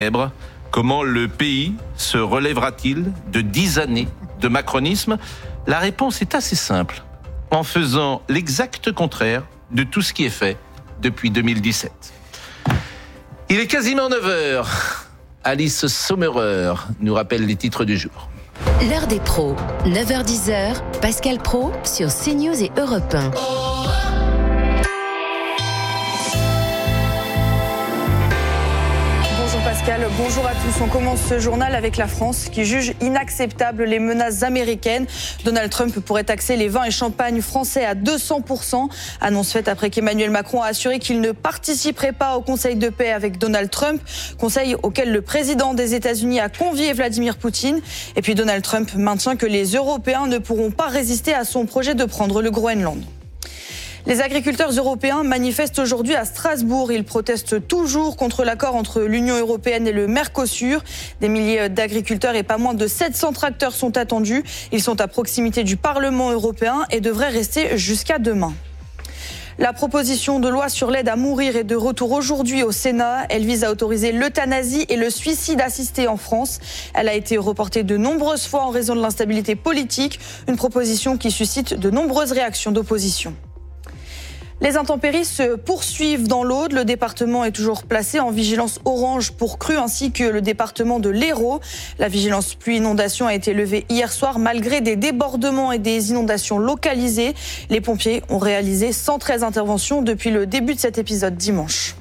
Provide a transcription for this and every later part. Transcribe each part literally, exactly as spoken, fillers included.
célèbre. Comment le pays se relèvera-t-il de dix années de macronisme ? La réponse est assez simple. En faisant l'exact contraire de tout ce qui est fait depuis deux mille dix-sept. Il est quasiment neuf heures. Alice Sommerer nous rappelle les titres du jour. L'heure des pros, neuf heures dix, Pascal Praud sur CNews et Europe un. Pascal, bonjour à tous. On commence ce journal avec la France qui juge inacceptable les menaces américaines. Donald Trump pourrait taxer les vins et champagnes français à deux cents pour cent. Annonce faite après qu'Emmanuel Macron a assuré qu'il ne participerait pas au Conseil de paix avec Donald Trump. Conseil auquel le président des États-Unis a convié Vladimir Poutine. Et puis Donald Trump maintient que les Européens ne pourront pas résister à son projet de prendre le Groenland. Les agriculteurs européens manifestent aujourd'hui à Strasbourg. Ils protestent toujours contre l'accord entre l'Union européenne et le Mercosur. Des milliers d'agriculteurs et pas moins de sept cents tracteurs sont attendus. Ils sont à proximité du Parlement européen et devraient rester jusqu'à demain. La proposition de loi sur l'aide à mourir est de retour aujourd'hui au Sénat. Elle vise à autoriser l'euthanasie et le suicide assisté en France. Elle a été reportée de nombreuses fois en raison de l'instabilité politique. Une proposition qui suscite de nombreuses réactions d'opposition. Les intempéries se poursuivent dans l'Aude. Le département est toujours placé en vigilance orange pour crues ainsi que le département de l'Hérault. La vigilance pluie-inondation a été levée hier soir malgré des débordements et des inondations localisées. Les pompiers ont réalisé cent treize interventions depuis le début de cet épisode dimanche.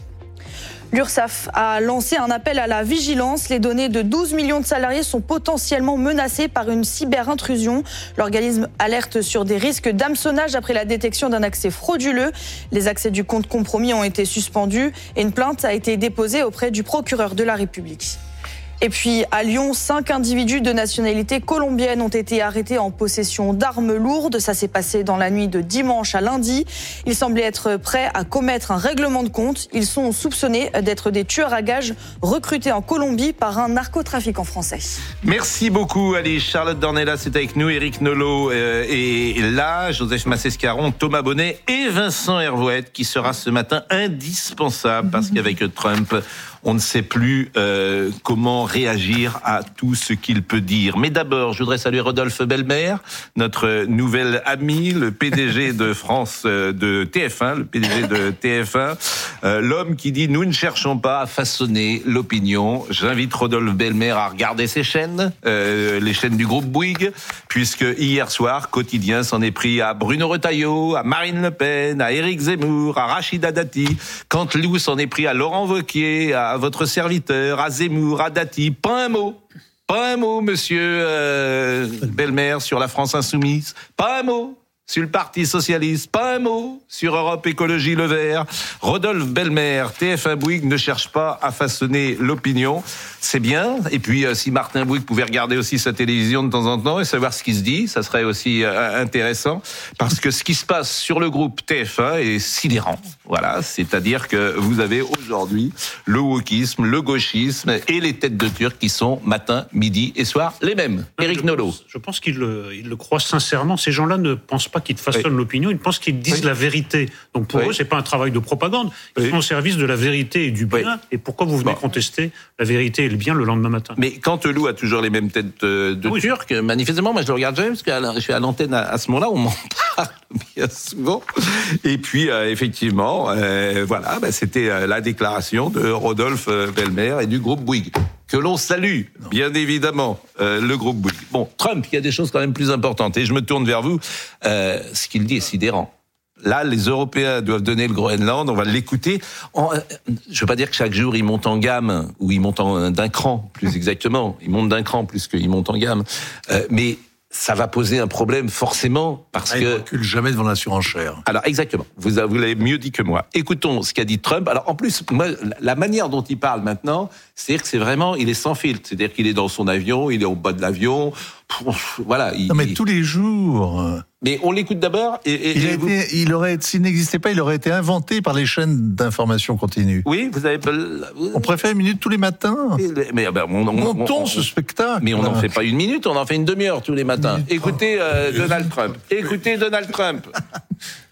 L'URSSAF a lancé un appel à la vigilance. Les données de douze millions de salariés sont potentiellement menacées par une cyberintrusion. L'organisme alerte sur des risques d'hameçonnage après la détection d'un accès frauduleux. Les accès du compte compromis ont été suspendus et une plainte a été déposée auprès du procureur de la République. Et puis à Lyon, cinq individus de nationalité colombienne ont été arrêtés en possession d'armes lourdes. Ça s'est passé dans la nuit de dimanche à lundi. Ils semblaient être prêts à commettre un règlement de compte. Ils sont soupçonnés d'être des tueurs à gages recrutés en Colombie par un narcotrafiquant français. Merci beaucoup, allez, Charlotte Dornelas c'est avec nous, Éric Nolot euh, est là, Joseph Massescaron, Thomas Bonnet et Vincent Hervouette qui sera ce matin indispensable parce qu'avec Trump, on ne sait plus euh, comment réagir à tout ce qu'il peut dire. Mais d'abord, je voudrais saluer Rodolphe Belmer, notre nouvel ami, le P D G de France, euh, de T F un, le P D G de T F un, euh, l'homme qui dit « Nous ne cherchons pas à façonner l'opinion ». J'invite Rodolphe Belmer à regarder ses chaînes, euh, les chaînes du groupe Bouygues, puisque hier soir, Quotidien s'en est pris à Bruno Retailleau, à Marine Le Pen, à Éric Zemmour, à Rachida Dati, Canteloup s'en est pris à Laurent Wauquiez, à à votre serviteur, à Zemmour, à Dati, pas un mot, pas un mot, monsieur euh, Belmer, sur la France Insoumise, pas un mot sur le Parti Socialiste, pas un mot sur Europe Écologie Le Vert. Rodolphe Belmer, T F un Bouygues ne cherche pas à façonner l'opinion, c'est bien. Et puis, euh, si Martin Bouygues pouvait regarder aussi sa télévision de temps en temps et savoir ce qui se dit, ça serait aussi euh, intéressant, parce que ce qui se passe sur le groupe T F un est sidérant. Voilà, c'est-à-dire que vous avez aujourd'hui le wokisme, le gauchisme et les têtes de Turcs qui sont matin, midi et soir les mêmes. Éric Nolot. Je pense qu'ils le, ils le croient sincèrement. Ces gens-là ne pensent pas qu'ils façonnent oui. l'opinion, ils pensent qu'ils disent oui. la vérité. Donc pour oui. eux, c'est pas un travail de propagande. Ils oui. sont au service de la vérité et du bien. Oui. Et pourquoi vous venez bon. contester la vérité et le bien le lendemain matin ? Mais Canteloup a toujours les mêmes têtes de oui. Turcs, manifestement, moi je le regarde jamais, parce que je suis à l'antenne à, à ce moment-là, on m'en parle bien souvent. Et puis, euh, effectivement, euh, voilà, bah, c'était euh, la déclaration de Rodolphe Belmer et du groupe Bouygues. Que l'on salue, bien évidemment, euh, le groupe Bouygues. Bon, Trump, il y a des choses quand même plus importantes. Et je me tourne vers vous. Euh, ce qu'il dit est sidérant. Là, les Européens doivent donner le Groenland, on va l'écouter. En, euh, je ne veux pas dire que chaque jour, il monte en gamme, ou il monte en, d'un cran, plus exactement. Il monte d'un cran plus qu'il monte en gamme. Euh, mais ça va poser un problème forcément parce ah, que... Il ne recule jamais devant la surenchère. Alors exactement, vous, vous l'avez mieux dit que moi. Écoutons ce qu'a dit Trump. Alors en plus, moi, la manière dont il parle maintenant, c'est-à-dire que c'est vraiment, il est sans filtre. C'est-à-dire qu'il est dans son avion, il est au bas de l'avion. Voilà. Il, non mais il... tous les jours... Mais on l'écoute d'abord. Et, et, il, a et vous... été, il aurait, s'il n'existait pas, il aurait été inventé par les chaînes d'information continue. Oui, vous avez. On préfère une minute tous les matins. Mais ben, on, on, montons on, on, ce spectacle. Mais on n'en fait pas une minute, on en fait une demi-heure tous les matins. Minute. Écoutez euh, Donald Trump. Écoutez Donald Trump.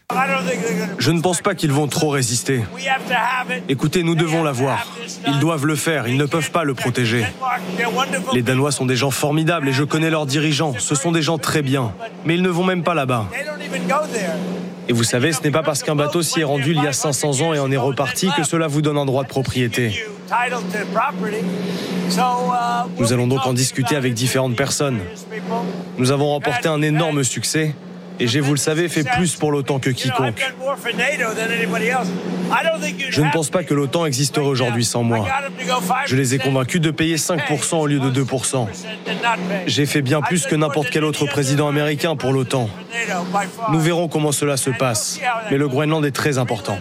Je ne pense pas qu'ils vont trop résister. Écoutez, nous devons l'avoir. Ils doivent le faire, ils ne peuvent pas le protéger. Les Danois sont des gens formidables et je connais leurs dirigeants. Ce sont des gens très bien. Mais ils ne vont même pas là-bas. Et vous savez, ce n'est pas parce qu'un bateau s'y est rendu il y a cinq cents ans et en est reparti que cela vous donne un droit de propriété. Nous allons donc en discuter avec différentes personnes. Nous avons remporté un énorme succès. Et j'ai, vous le savez, fait plus pour l'OTAN que quiconque. Je ne pense pas que l'OTAN existerait aujourd'hui sans moi. Je les ai convaincus de payer cinq pour cent au lieu de deux pour cent. J'ai fait bien plus que n'importe quel autre président américain pour l'OTAN. Nous verrons comment cela se passe. Mais le Groenland est très important.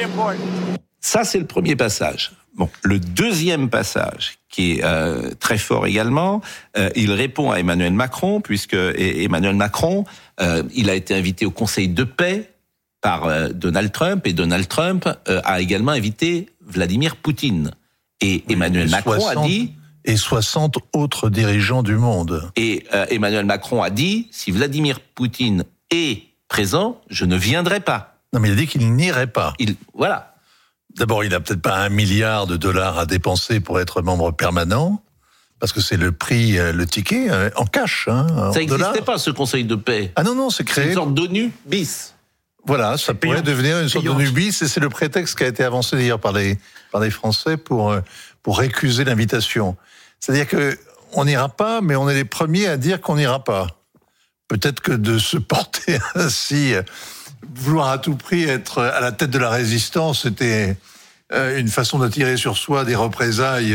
Ça, c'est le premier passage. Bon, le deuxième passage, qui est euh, très fort également, euh, il répond à Emmanuel Macron, puisque Emmanuel Macron, euh, il a été invité au Conseil de paix par euh, Donald Trump, et Donald Trump euh, a également invité Vladimir Poutine. Et oui, Emmanuel Macron soixante, a dit... Et soixante autres dirigeants du monde. Et euh, Emmanuel Macron a dit, si Vladimir Poutine est présent, je ne viendrai pas. Non, mais il a dit qu'il n'irait pas. Il, voilà. D'abord, il n'a peut-être pas un milliard de dollars à dépenser pour être membre permanent, parce que c'est le prix, le ticket, en cash. Hein, ça n'existait pas, ce Conseil de paix. Ah non, non, c'est créé. C'est une sorte d'ONU bis. Voilà, ça pourrait devenir une sorte d'ONU bis, et c'est le prétexte qui a été avancé d'ailleurs par les, par les Français pour, pour récuser l'invitation. C'est-à-dire qu'on n'ira pas, mais on est les premiers à dire qu'on n'ira pas. Peut-être que de se porter ainsi... Vouloir à tout prix être à la tête de la résistance, c'était une façon d'attirer sur soi des représailles.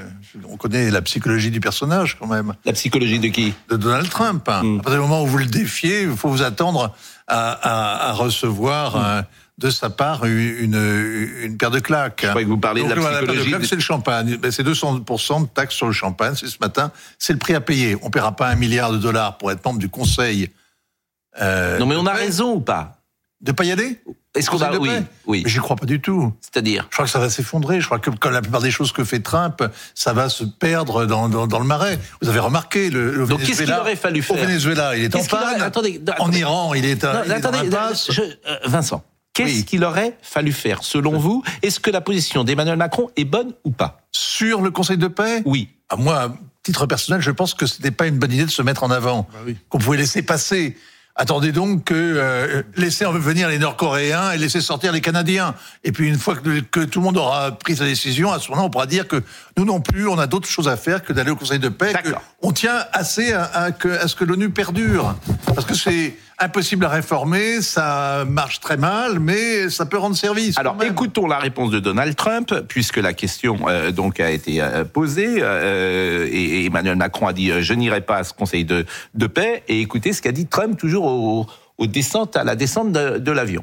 On connaît la psychologie du personnage, quand même. La psychologie de qui ? De Donald Trump. Mm. À partir du moment où vous le défiez, il faut vous attendre à, à, à recevoir mm. de sa part une, une, une paire de claques. Je crois que vous parlez Donc, de la psychologie. La paire de claques, de... c'est le champagne. Ben, c'est deux cents pour cent de taxes sur le champagne. C'est ce matin. C'est le prix à payer. On ne paiera pas un milliard de dollars pour être membre du Conseil. Euh, non, mais on a raison ou pas ? De pas y aller ? Est-ce qu'on a oui, oui. Mais j'y crois pas du tout. C'est-à-dire ? Je crois que ça va s'effondrer. Je crois que comme la plupart des choses que fait Trump, ça va se perdre dans, dans, dans le marais. Vous avez remarqué le, le Donc Venezuela. Qu'est-ce qu'il aurait fallu faire ? Au Venezuela, il est en panne. Aurait... Attendez, attendez. En Iran, il est, un, non, il attendez, est dans l'impasse. Je, euh, Vincent, qu'est-ce oui. qu'il aurait fallu faire, selon vous ? Est-ce que la position d'Emmanuel Macron est bonne ou pas ? Sur le Conseil de paix ? Oui. À moi, à titre personnel, je pense que c'était pas une bonne idée de se mettre en avant. Bah oui. Qu'on pouvait laisser passer. Attendez donc que euh, laisser venir les Nord-Coréens et laisser sortir les Canadiens. Et puis une fois que, que tout le monde aura pris sa décision, à ce moment-là, on pourra dire que nous non plus, on a d'autres choses à faire que d'aller au Conseil de paix. Que on tient assez à, à, que, à ce que l'ONU perdure. Parce que c'est impossible à réformer, ça marche très mal, mais ça peut rendre service. Alors écoutons la réponse de Donald Trump, puisque la question euh, donc a été euh, posée, euh, et, et Emmanuel Macron a dit euh, « je n'irai pas à ce Conseil de, de paix », et écoutez ce qu'a dit Trump toujours au, au descente, à la descente de, de l'avion.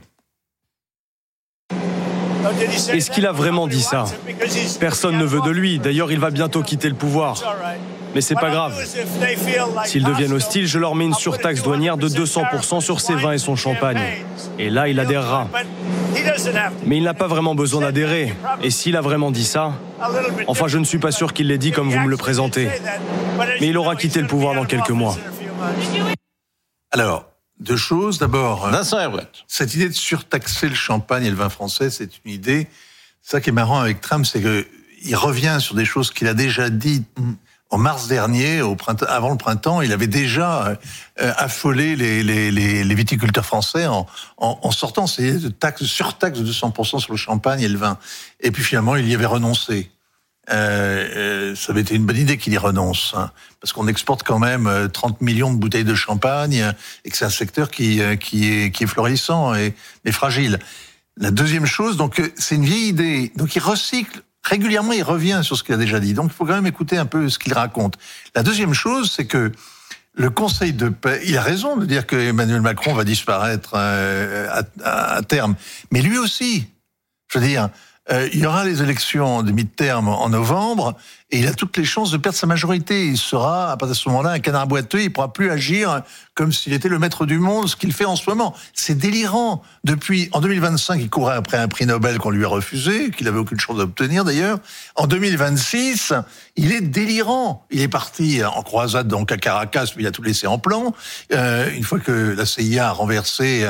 Est-ce qu'il a vraiment dit ça ? Personne ne veut de lui. D'ailleurs, il va bientôt quitter le pouvoir. Mais c'est pas grave. S'ils deviennent hostiles, je leur mets une surtaxe douanière de deux cents pour cent sur ses vins et son champagne. Et là, il adhérera. Mais il n'a pas vraiment besoin d'adhérer. Et s'il a vraiment dit ça, enfin, je ne suis pas sûr qu'il l'ait dit comme vous me le présentez. Mais il aura quitté le pouvoir dans quelques mois. Alors, deux choses. D'abord, Vincent Hervouet. Cette idée de surtaxer le champagne et le vin français, c'est une idée. Ça qui est marrant avec Trump, c'est que il revient sur des choses qu'il a déjà dites en mars dernier, au printemps, avant le printemps. Il avait déjà euh, affolé les, les, les, les viticulteurs français en, en, en sortant ces idées de taxes, de surtaxe de deux cents pour cent sur le champagne et le vin. Et puis finalement, il y avait renoncé. Euh, euh, ça avait été une bonne idée qu'il y renonce, hein, parce qu'on exporte quand même trente millions de bouteilles de champagne et que c'est un secteur qui, qui, est, qui est florissant et, mais fragile. La deuxième chose, donc c'est une vieille idée, donc il recycle régulièrement, il revient sur ce qu'il a déjà dit, donc il faut quand même écouter un peu ce qu'il raconte. La deuxième chose, c'est que le Conseil de paix, il a raison de dire que Emmanuel Macron va disparaître euh, à, à, à terme, mais lui aussi, je veux dire, Euh, il y aura les élections de mi-terme en novembre et il a toutes les chances de perdre sa majorité. Il sera, à partir de ce moment-là, un canard boiteux. Il ne pourra plus agir comme s'il était le maître du monde, ce qu'il fait en ce moment. C'est délirant. Depuis, en deux mille vingt-cinq, il courait après un prix Nobel qu'on lui a refusé, qu'il n'avait aucune chance d'obtenir d'ailleurs. En deux mille vingt-six, il est délirant. Il est parti en croisade donc à Caracas, puis il a tout laissé en plan. Euh, une fois que la C I A a renversé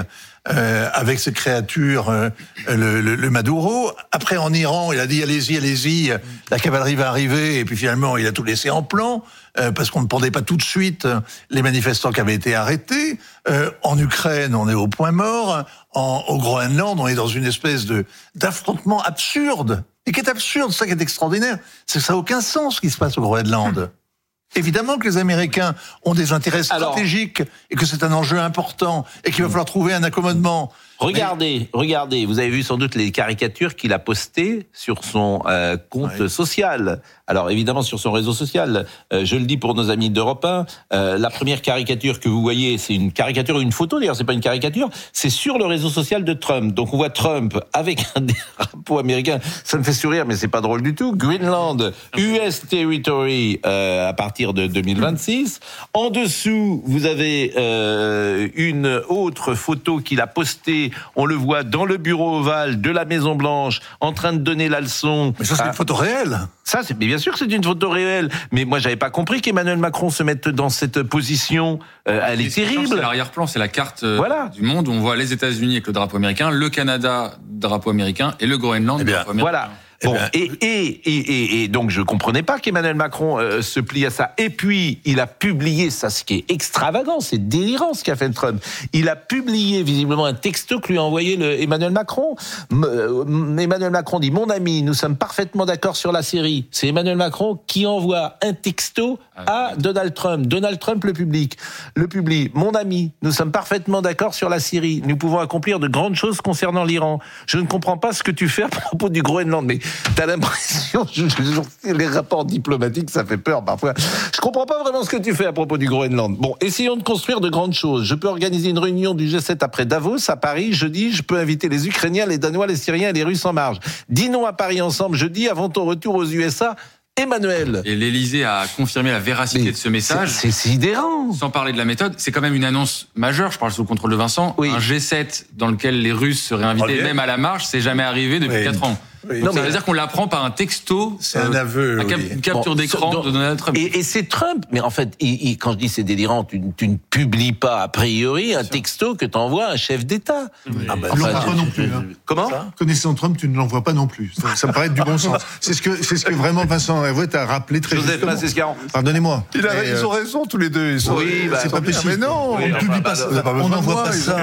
euh, avec ses créatures, euh, le, le, le Maduro. Après, en Iran, il a dit allez-y, allez-y, la cavalerie va arriver. Et puis finalement, il a tout laissé en plan euh, parce qu'on ne pendait pas tout de suite les manifestants qui avaient été arrêtés. Euh, en Ukraine, on est au point mort. En, au Groenland, on est dans une espèce de d'affrontement absurde. Et qui est absurde, ça qui est extraordinaire, c'est que ça n'a aucun sens ce qui se passe au Groenland. Évidemment que les Américains ont des intérêts stratégiques Alors, et que c'est un enjeu important et qu'il va falloir trouver un accommodement. Regardez, Mais... regardez, vous avez vu sans doute les caricatures qu'il a postées sur son euh, compte ouais. social. Alors évidemment sur son réseau social, euh, je le dis pour nos amis d'Europe un, euh, la première caricature que vous voyez, c'est une caricature, une photo d'ailleurs, c'est pas une caricature, c'est sur le réseau social de Trump. Donc on voit Trump avec un drapeau américain, ça me fait sourire mais c'est pas drôle du tout. Greenland, U S Territory euh, à partir de deux mille vingt-six. En dessous, vous avez euh, une autre photo qu'il a postée. On le voit dans le bureau ovale de la Maison Blanche, en train de donner la leçon. Mais ça, c'est à... une photo réelle. Ça, c'est bien sûr que c'est une photo réelle. Mais moi, j'avais pas compris qu'Emmanuel Macron se mette dans cette position. Euh, elle est terrible. C'est l'arrière-plan, c'est la carte voilà. du monde où on voit les États-Unis avec le drapeau américain, le Canada, drapeau américain, et le Groenland, eh bien, drapeau américain. Voilà. Bon, et, et, et, et, et donc je comprenais pas qu'Emmanuel Macron euh, se plie à ça. Et puis, il a publié ça, ce qui est extravagant, c'est délirant ce qu'a fait Trump. Il a publié visiblement un texto que lui a envoyé le Emmanuel Macron. M- euh, Emmanuel Macron dit « Mon ami, nous sommes parfaitement d'accord sur la Syrie ». C'est Emmanuel Macron qui envoie un texto à Donald Trump. Donald Trump le publie. Le publie. « Mon ami, nous sommes parfaitement d'accord sur la Syrie. Nous pouvons accomplir de grandes choses concernant l'Iran. Je ne comprends pas ce que tu fais à propos du Groenland. » Mais t'as l'impression, je, je, les rapports diplomatiques, ça fait peur parfois. Je comprends pas vraiment ce que tu fais à propos du Groenland. Bon, essayons de construire de grandes choses. Je peux organiser une réunion du G sept après Davos, à Paris, jeudi. Je peux inviter les Ukrainiens, les Danois, les Syriens et les Russes en marge. Dînons à Paris ensemble jeudi, avant ton retour aux U S A. Emmanuel. Et l'Élysée a confirmé la véracité Mais de ce message. C'est, c'est sidérant. Sans parler de la méthode, c'est quand même une annonce majeure. Je parle sous le contrôle de Vincent. Oui. Un G sept dans lequel les Russes seraient invités, même à la marche, c'est jamais arrivé depuis oui. quatre ans. Oui. Donc non, ça veut dire qu'on l'apprend par un texto. C'est un aveu. Un cap- oui. Une capture bon, d'écran donc, de Donald Trump. Et, et c'est Trump. Mais en fait, il, il, quand je dis c'est délirant, tu, tu ne publies pas a priori un texto que t'envoies à un chef d'État. Oui. Ah bah, tu enfin, l'envoies pas non plus. Hein. Comment ça Connaissant Trump, tu ne l'envoies pas non plus. Ça, ça me paraît être du bon sens. C'est ce que, c'est ce que vraiment Vincent Hervouet a rappelé très Joseph justement. Massescaron. Pardonnez-moi. Il a, ils ont raison tous les deux. Ils sont, oui, bah, c'est pas possible. Mais non, oui, on ne publie pas ça. On n'envoie pas ça.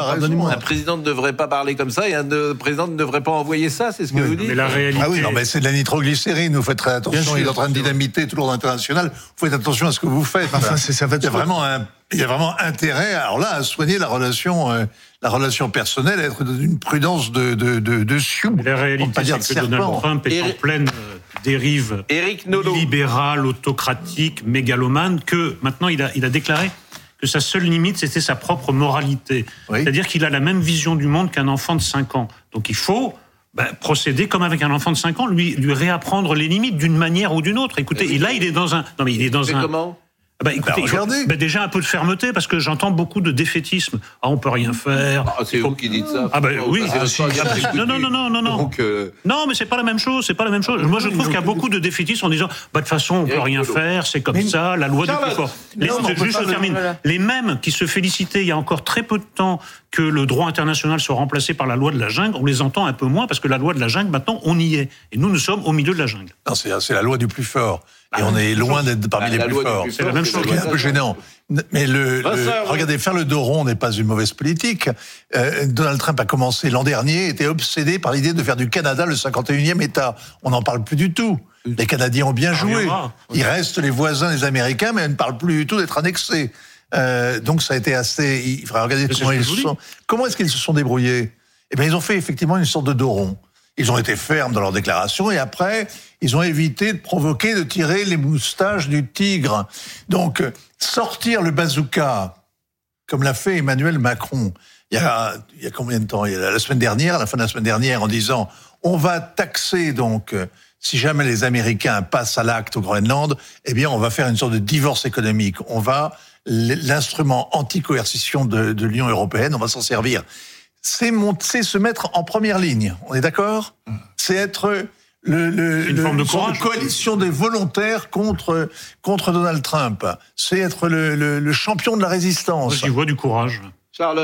Un président ne devrait pas parler comme ça et un président ne devrait pas envoyer ça. C'est ce que vous dites. Mais la réalité. Ah oui, non, mais c'est de la nitroglycérine. Vous faites très attention. Il est en train de dynamiter tout l'ordre international. Vous faites attention à ce que vous faites. Enfin, c'est, ça va il y a vraiment un, il y a vraiment intérêt, alors là, à soigner la relation, euh, la relation personnelle, à être d'une prudence de, de, de, de sioux. La réalité, c'est que Donald Trump est Eric... en pleine euh, dérive libérale, autocratique, mégalomane, que maintenant il a, il a déclaré que sa seule limite, c'était sa propre moralité. Oui. C'est-à-dire qu'il a la même vision du monde qu'un enfant de cinq ans. Donc il faut bah, procéder comme avec un enfant de cinq ans, lui, lui réapprendre les limites d'une manière ou d'une autre. Écoutez, et là, il est dans un... Non, mais il est dans un... Comment ? Bah, écoutez, bah, regardez. Bah, déjà un peu de fermeté, parce que j'entends beaucoup de défaitisme. Ah, on peut rien faire. Ah, c'est vous qui dites ça. Ah, bah oui. Ah, c'est ah, non, non, non, non, non, non. Donc, euh... non, mais c'est pas la même chose, c'est pas la même chose. Moi, je trouve qu'il y a beaucoup de défaitisme en disant, bah, de toute façon, on peut rien faire, c'est comme mais... ça, la loi Charlotte. Du plus fort. Les, non, juste, je termine. Voilà. Les mêmes qui se félicitaient il y a encore très peu de temps que le droit international soit remplacé par la loi de la jungle, on les entend un peu moins, parce que la loi de la jungle, maintenant, on y est. Et nous, nous sommes au milieu de la jungle. Non, c'est, c'est la loi du plus fort. Et on est loin d'être parmi les plus forts. C'est la même chose. C'est un peu gênant. Mais le, le regardez, faire le dos rond n'est pas une mauvaise politique. Euh, Donald Trump a commencé l'an dernier, était obsédé par l'idée de faire du Canada le cinquante et unième État. On n'en parle plus du tout. Les Canadiens ont bien joué. Ils restent les voisins des Américains, mais ils ne parlent plus du tout d'être annexés. Euh, donc ça a été assez... Il faudra regarder comment ils se sont... Comment est-ce qu'ils se sont débrouillés ? Eh bien, ils ont fait effectivement une sorte de dos rond. Ils ont été fermes dans leurs déclarations et après, ils ont évité de provoquer, de tirer les moustaches du tigre. Donc, sortir le bazooka, comme l'a fait Emmanuel Macron, il y a, il y a combien de temps ? Il y a la semaine dernière, à la fin de la semaine dernière, en disant on va taxer donc, si jamais les Américains passent à l'acte au Groenland, eh bien, on va faire une sorte de divorce économique. On va, l'instrument anti-coercition de, de l'Union européenne, on va s'en servir. C'est, monter, c'est se mettre en première ligne. On est d'accord ? C'est être le, le, une le, forme de courage, coalition des volontaires contre contre Donald Trump. C'est être le, le, le champion de la résistance. Moi, j'y vois du courage. Charlotte.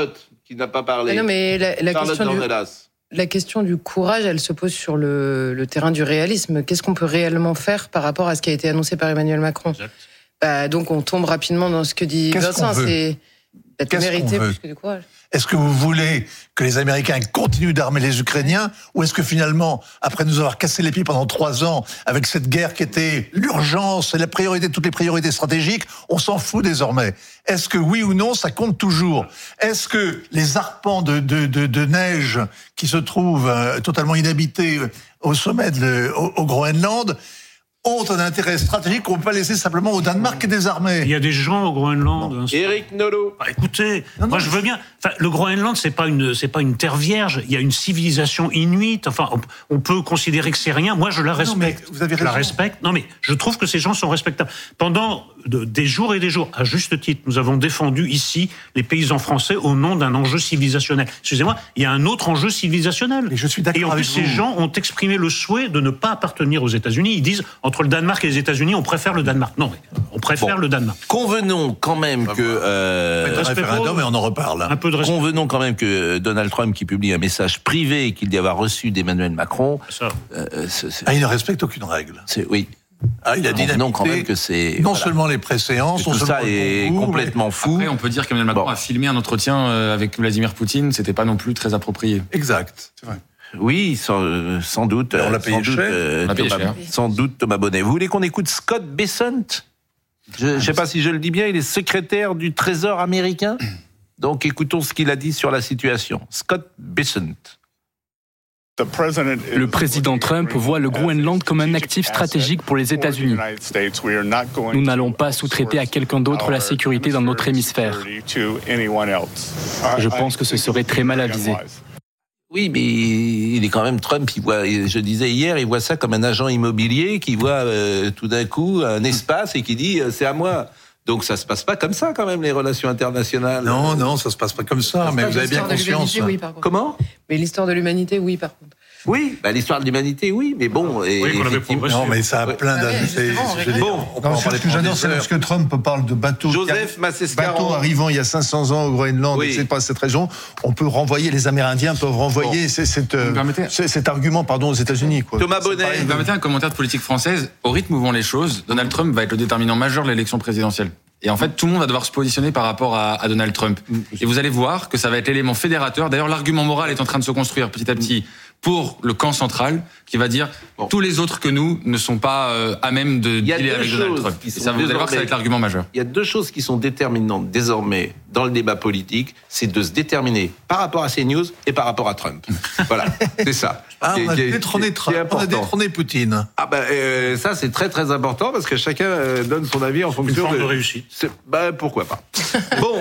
qui n'a pas parlé. Mais non, mais la, la Charlotte question du... Dornelas. La question du courage, elle se pose sur le, le terrain du réalisme. Qu'est-ce qu'on peut réellement faire par rapport à ce qui a été annoncé par Emmanuel Macron ? Bah, donc on tombe rapidement dans ce que dit Qu'est-ce Vincent, c'est la témérité plus que du courage. Est-ce que vous voulez que les Américains continuent d'armer les Ukrainiens, ou est-ce que finalement, après nous avoir cassé les pieds pendant trois ans avec cette guerre qui était l'urgence et la priorité, toutes les priorités stratégiques, on s'en fout désormais? Est-ce que oui ou non, ça compte toujours? Est-ce que les arpents de, de, de, de neige qui se trouvent euh, totalement inhabités au sommet de, au, au Groenland ont un intérêt stratégique qu'on ne peut pas laisser simplement au Danemark qui est désarmé? Il y a des gens au Groenland. Éric Nolot. Bah, écoutez, non, non, moi je veux bien. Enfin, le Groenland, c'est pas une, c'est pas une terre vierge. Il y a une civilisation inuite. Enfin, on, on peut considérer que c'est rien. Moi, je la respecte. Non, vous avez je la raison. respecte. Non, mais je trouve que ces gens sont respectables. Pendant de, des jours et des jours, à juste titre, nous avons défendu ici les paysans français au nom d'un enjeu civilisationnel. Excusez-moi, il y a un autre enjeu civilisationnel. Et je suis d'accord Et en avec plus, vous. ces gens ont exprimé le souhait de ne pas appartenir aux États-Unis. Ils disent entre le Danemark et les États-Unis, on préfère le Danemark. Non, mais on préfère Bon. le Danemark. Convenons quand même que... euh, Faites un respect référendum pour- et on en reparle. Un peu de respect. Convenons quand même que Donald Trump, qui publie un message privé qu'il dit avoir reçu d'Emmanuel Macron, Ça. euh, c'est, c'est- Ah, il ne respecte aucune règle. c'est- oui. Ah, il a Convenons dynamité quand même que c'est non voilà. seulement les préséances, Que non tout seulement ça le est concours, complètement fou. Après, on peut dire qu'Emmanuel Macron Bon. a filmé un entretien euh, avec Vladimir Poutine. C'était pas non plus très approprié. mais- Exact. Oui, sans, euh, sans doute. Et on l'a euh, payé sans doute, cher. euh, On l'a payé Thomas, cher. sans doute Thomas Bonnet. Vous voulez qu'on écoute Scott Bessent? Je ne sais pas si je le dis bien, il est secrétaire du Trésor américain. Donc écoutons ce qu'il a dit sur la situation. Scott Bessent. Le président Trump voit le Groenland comme un actif stratégique pour les États-Unis. Nous n'allons pas sous-traiter à quelqu'un d'autre la sécurité dans notre hémisphère. Je pense que ce serait très mal avisé. Oui, mais il est quand même Trump. Il voit, je disais hier, il voit ça comme un agent immobilier qui voit euh, tout d'un coup un espace et qui dit euh, c'est à moi. Donc ça se passe pas comme ça quand même les relations internationales. Non, non, ça se passe pas comme ça, mais vous avez bien L'histoire de conscience. l'humanité, oui, par contre. Comment? Mais l'histoire de l'humanité, oui, par contre. Oui, bah, l'histoire de l'humanité, oui, mais bon. Et, Oui, qu'on avait effectivement- progressé. Non, mais ça a Ouais. plein Ah ouais, d'années. justement, on je veux rigole. dire, Bon. on peut en Non, parler ce que j'adore, pendant c'est des lorsque Trump parle de bateaux. Joseph Massescaron. Bateaux arrivant il y a cinq cents ans au Groenland, Oui. et c'est pas cette région. On peut renvoyer, les Amérindiens peuvent renvoyer Bon. c'est- cette, euh, Vous me permettez c'est- cet argument pardon, aux États-Unis. Quoi. Thomas C'est Bonnet. pareil. Vous me permettez un commentaire de politique française. Au rythme où vont les choses, Donald Trump va être le déterminant majeur de l'élection présidentielle. Et en fait, tout le monde va devoir se positionner par rapport à, à Donald Trump. Et vous allez voir que ça va être l'élément fédérateur. D'ailleurs, l'argument moral est en train de se construire petit à petit pour le camp central, qui va dire Bon. tous les autres que nous ne sont pas euh, à même de Il y a dealer deux avec Donald choses Trump. qui Et sont ça, vous allez voir que ça va désormais- être l'argument majeur. Il y a deux choses qui sont déterminantes désormais dans le débat politique, c'est de se déterminer par rapport à CNews et par rapport à Trump. Voilà, c'est ça. Ah, on a Qui est- détrôné qui est Trump, on a important. détrôné Poutine. Ah ben euh, ça c'est très très important parce que chacun euh, donne son avis en Une fonction forme de réussite. C'est- Ben pourquoi pas. Bon,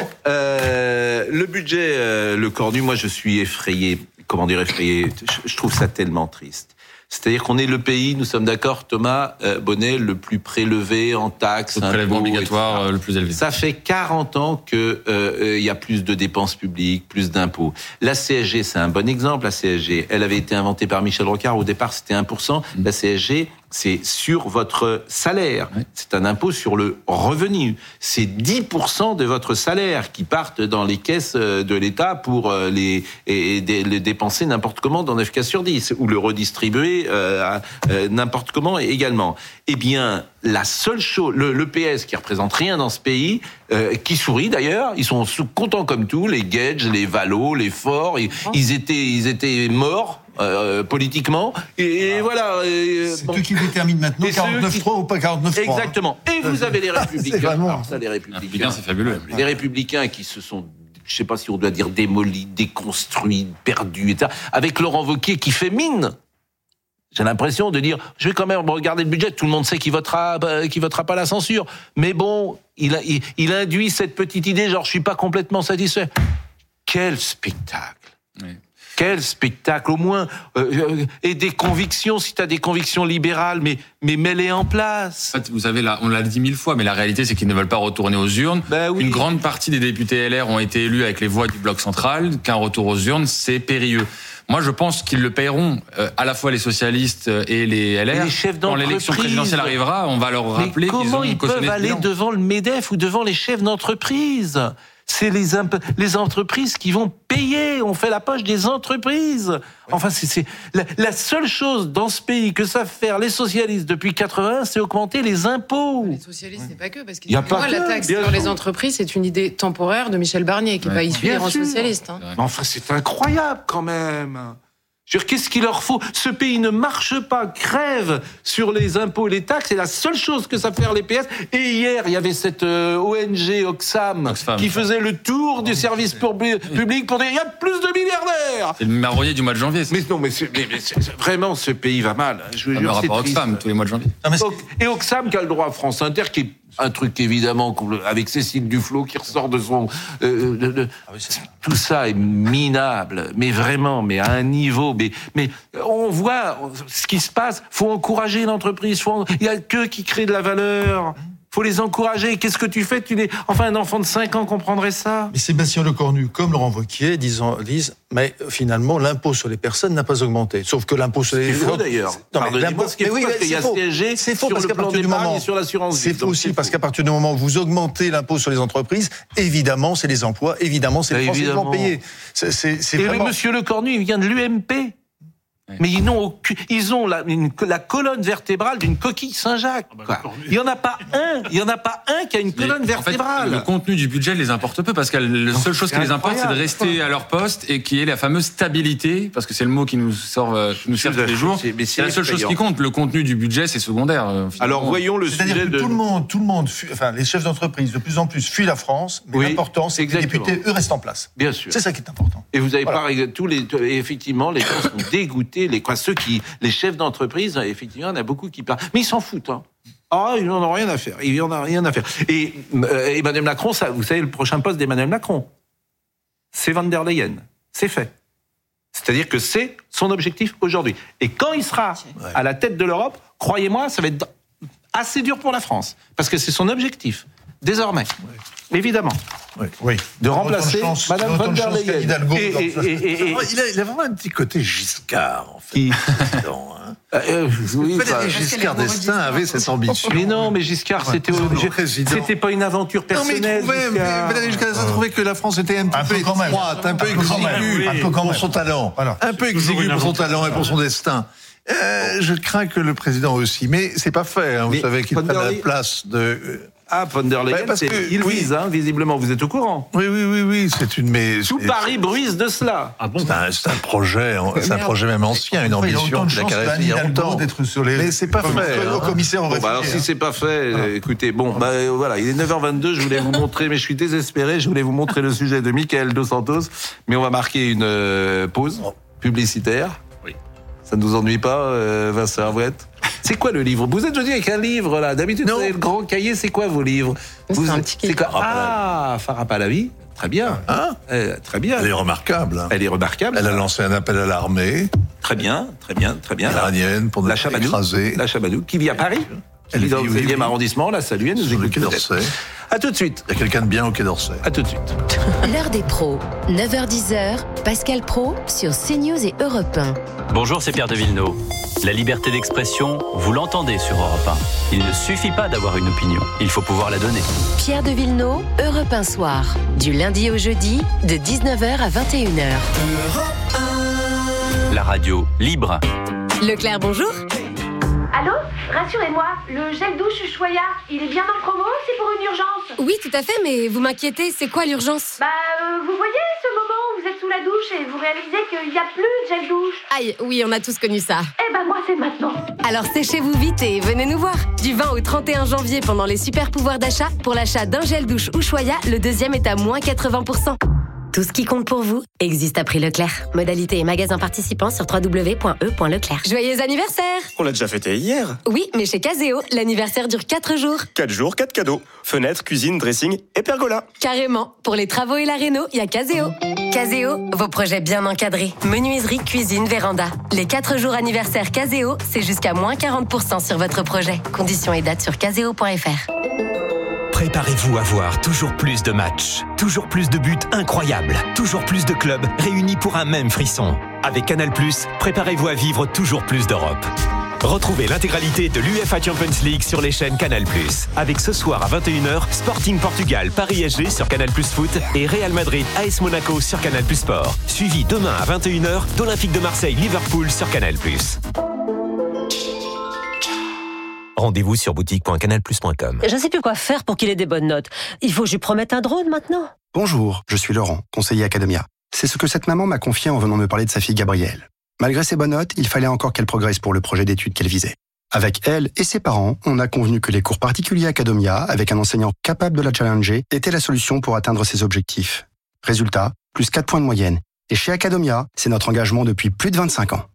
euh, le budget, euh, le cornu, moi je suis effrayé. Comment dire effrayé? Je, je trouve ça tellement triste. C'est-à-dire qu'on est le pays, nous sommes d'accord, Thomas euh, Bonnet, le plus prélevé en taxes, Le prélèvement impôts, obligatoire et cetera. euh, le plus élevé. Ça fait quarante ans que euh, il y a plus de dépenses publiques, plus d'impôts. La C S G, c'est un bon exemple. La C S G, elle avait été inventée par Michel Rocard. Au départ, c'était un pour cent. La C S G, c'est sur votre salaire. Oui. C'est un impôt sur le revenu. C'est dix pour cent de votre salaire qui partent dans les caisses de l'État pour euh, les, et, et des- les dépenser n'importe comment dans neuf cas sur dix, ou le redistribuer euh, à, euh, n'importe comment également. Eh bien, la seule chose, le, le P S qui représente rien dans ce pays, euh, qui sourit d'ailleurs, ils sont sous- contents comme tout, les Gage, les Valo, les Faure, ils, ils étaient, ils étaient morts. Euh, politiquement et, et voilà euh, C'est bon. eux qui déterminent maintenant Et c'est eux quarante-neuf qui- trois ou pas quarante-neuf trois. Exactement. Et vous avez les républicains. vraiment- Alors ça, les Un républicains. républicain, c'est fabuleux. Les républicains qui se sont, je sais pas si on doit dire démolis, déconstruits, perdus, et cetera. Avec Laurent Wauquiez qui fait mine. J'ai l'impression de dire, je vais quand même regarder le budget. Tout le monde sait qu'il votera, euh, qu'il votera pas la censure. Mais bon, il, a, il, il induit cette petite idée, genre je suis pas complètement satisfait. Quel spectacle. Oui. Quel spectacle, au moins, euh, euh, et des convictions, si tu as des convictions libérales, mais, mais mets-les en place. En fait, vous savez, là, on l'a dit mille fois, mais la réalité, c'est qu'ils ne veulent pas retourner aux urnes. Ben oui. Une grande partie des députés L R ont été élus avec les voix du bloc central. Qu'un retour aux urnes, c'est périlleux. Moi, je pense qu'ils le paieront, euh, à la fois les socialistes et les L R. Et les chefs Quand l'élection d'entreprise. présidentielle arrivera, on va leur Mais rappeler qu'ils comment ont ils cautionné peuvent ce aller bilan. devant le MEDEF ou devant les chefs d'entreprise? C'est les, imp- les entreprises qui vont payer. On fait la poche des entreprises. Enfin, c'est, c'est la, la seule chose dans ce pays que savent faire les socialistes depuis quatre-vingts, c'est augmenter les impôts. Les socialistes, c'est pas que, parce que y a pas moi, que, la taxe sur les entreprises, c'est une idée temporaire de Michel Barnier, qui n'est ouais. pas issu des rangs sûr. socialistes. Hein. Mais enfin, c'est incroyable quand même. Je veux dire, qu'est-ce qu'il leur faut ? Ce pays ne marche pas, crève sur les impôts et les taxes. C'est la seule chose que savent faire les P S. Et hier, il y avait cette euh, O N G Oxfam, Oxfam qui faisait le tour du service pour, public pour dire il y a plus de milliardaires. C'est le marronnier du mois de janvier. Mais non, mais, c'est, mais, mais c'est, vraiment, ce pays va mal. Je veux on dire, aura c'est pas triste. Oxfam tous les mois de janvier. Non, et Oxfam qui a le droit à France Inter, qui est un truc évidemment avec Cécile Duflot qui ressort de son euh, de, de, ah oui, tout ça est minable, mais vraiment, mais à un niveau, mais mais on voit ce qui se passe. Faut encourager l'entreprise. Faut, il y a qu'eux qui créent de la valeur. Faut les encourager. Qu'est-ce que tu fais ? Tu les, enfin, un enfant de cinq ans comprendrait ça. Mais Sébastien Lecornu, comme Laurent Wauquiez, disent, disent, mais finalement, l'impôt sur les personnes n'a pas augmenté. Sauf que l'impôt sur les... C'est faux d'ailleurs. Non, mais l'impôt, ce qui est faux, oui, parce qu'il y a C S G c'est faux sur parce le qu'à plan partir du d'épargne moment, et sur l'assurance. c'est faux aussi parce qu'à partir du moment où vous augmentez l'impôt sur les entreprises, évidemment, c'est les emplois, évidemment, c'est les Français qui vont payer. C'est, c'est, c'est et vraiment... Monsieur Lecornu, il vient de l'U M P. Ouais. Mais ils n'ont aucun, ils ont la, une, la colonne vertébrale d'une coquille Saint-Jacques. Ah bah, il y en a pas un, il y en a pas un qui a une colonne mais vertébrale. En fait, le contenu du budget les importe peu parce que la seule chose qui les importe, c'est de rester à leur poste et qui est la fameuse stabilité, parce que c'est le mot qui nous sort, qui nous sert tous les jours. C'est, c'est la seule chose qui compte. Le contenu du budget, c'est secondaire. Alors voyons le C'est-à-dire sujet que de tout le monde, tout le monde, fuit, enfin les chefs d'entreprise de plus en plus fuient la France. Mais oui, l'important, c'est exactement. que les députés eux restent en place. Bien sûr. C'est ça qui est important. Et vous avez voilà. pas tous les, effectivement, les gens sont dégoûtés, les quoi, ceux qui les chefs d'entreprise, effectivement, il y en a beaucoup qui parlent. Mais ils s'en foutent, hein. Ah, ils n'en ont rien à faire. Ils n'en ont rien à faire. Et euh, Emmanuel Macron, ça, vous savez, le prochain poste d'Emmanuel Macron, c'est Van der Leyen. C'est fait. C'est-à-dire que c'est son objectif aujourd'hui. Et quand il sera ouais. à la tête de l'Europe, croyez-moi, ça va être assez dur pour la France. Parce que c'est son objectif, désormais. Ouais. Évidemment. Oui, oui. De remplacer chance, Madame Van der Leyen. Et, et, et, et, et, il, a, il a vraiment un petit côté Giscard, en fait. Qui... non, hein. euh, oui, enfin, Giscard d'Estaing avait cette ambition. Mais non, mais Giscard, c'était, ouais, au... c'était pas une aventure personnelle. Non, mais il trouvait, mais Valéry Giscard d'Estaing trouvait que la France était un petit un peu étroite, un peu exiguë pour son talent. Voilà. Un peu exiguë pour son talent et pour son destin. Euh, je crains que le président aussi, mais c'est pas fait. Hein, vous mais savez qu'il prend la place de. Ah, Von der Leyen, ouais, c'est, que, il oui. vise, hein, visiblement, vous êtes au courant. Oui, oui, oui, oui, c'est une... Mais, Tout c'est, Paris bruise de cela. Ah bon, c'est, un, c'est un projet, c'est un projet même ancien, une ambition qu'il a caressé il y a longtemps. D'être sur les... Mais c'est pas fait. Au commissaire bon, bah, alors si c'est pas fait, voilà. écoutez, bon, bah voilà, il est neuf heures vingt-deux, je voulais vous montrer, mais je suis désespéré, je voulais vous montrer le sujet de Michael Dos Santos, mais on va marquer une euh, pause publicitaire. Oui. Ça ne nous ennuie pas, euh, Vincent Hervouette? C'est quoi le livre? Vous êtes venu avec un livre là. D'habitude, vous avez le grand cahier. C'est quoi vos livres? C'est vous, un petit c'est quoi? Ah, Farah Pahlavi. Très bien. Hein euh, très bien. Elle est remarquable. Hein. Elle est remarquable. Elle a lancé un appel à l'armée. Très bien, très bien, très bien. Iranienne pour nous écraser. La Chabadou, qui vit à Paris. Elle vit dans le deuxième arrondissement. La salue, elle nous écoute. Quai d'Orsay. À tout de suite. Il y a quelqu'un de bien au Quai d'Orsay. À tout de suite. L'heure des pros. neuf heures dix, Pascal Praud sur CNews et Europe un. Bonjour, c'est Pierre de Villeneuve. La liberté d'expression, vous l'entendez sur Europe un. Il ne suffit pas d'avoir une opinion, il faut pouvoir la donner. Pierre de Villeneuve, Europe un soir. Du lundi au jeudi, de dix-neuf heures à vingt et une heures. La radio libre. Leclerc, bonjour. Allô? Rassurez-moi, le gel douche Ushuaïa, il est bien en promo, c'est pour une urgence? Oui, tout à fait, mais vous m'inquiétez, c'est quoi l'urgence? Bah, euh, vous voyez ce moment où vous êtes sous la douche et vous réalisez qu'il n'y a plus de gel douche? Aïe, oui, on a tous connu ça. Eh ben moi, c'est maintenant. Alors séchez-vous vite et venez nous voir. Du vingt au trente et un janvier, pendant les super pouvoirs d'achat, pour l'achat d'un gel douche Ushuaïa, le deuxième est à moins quatre-vingts pour cent. Tout ce qui compte pour vous existe à prix Leclerc. Modalité et magasins participants sur w w w point e point leclerc. Joyeux anniversaire! On l'a déjà fêté hier. Oui, mais chez Caseo, l'anniversaire dure quatre jours. quatre jours, quatre cadeaux. Fenêtre, cuisine, dressing et pergola. Carrément. Pour les travaux et la réno, il y a Caseo. Caseo, vos projets bien encadrés. Menuiserie, cuisine, véranda. Les quatre jours anniversaire Caseo, c'est jusqu'à moins quarante pour cent sur votre projet. Conditions et dates sur caseo point f r. Préparez-vous à voir toujours plus de matchs, toujours plus de buts incroyables, toujours plus de clubs réunis pour un même frisson. Avec Canal+, préparez-vous à vivre toujours plus d'Europe. Retrouvez l'intégralité de l'U E F A Champions League sur les chaînes Canal plus. Avec ce soir à vingt et une heures, Sporting Portugal, Paris S G sur Canal plus Foot et Real Madrid, A S Monaco sur Canal plus Sport. Suivi demain à vingt et une heures d'Olympique de Marseille, Liverpool sur Canal plus. Rendez-vous sur boutique point canal plus point com. Je ne sais plus quoi faire pour qu'il ait des bonnes notes. Il faut que je lui promette un drone maintenant. Bonjour, je suis Laurent, conseiller Academia. C'est ce que cette maman m'a confié en venant me parler de sa fille Gabrielle. Malgré ses bonnes notes, il fallait encore qu'elle progresse pour le projet d'études qu'elle visait. Avec elle et ses parents, on a convenu que les cours particuliers Academia, avec un enseignant capable de la challenger, étaient la solution pour atteindre ses objectifs. Résultat, plus quatre points de moyenne. Et chez Academia, c'est notre engagement depuis plus de vingt-cinq ans.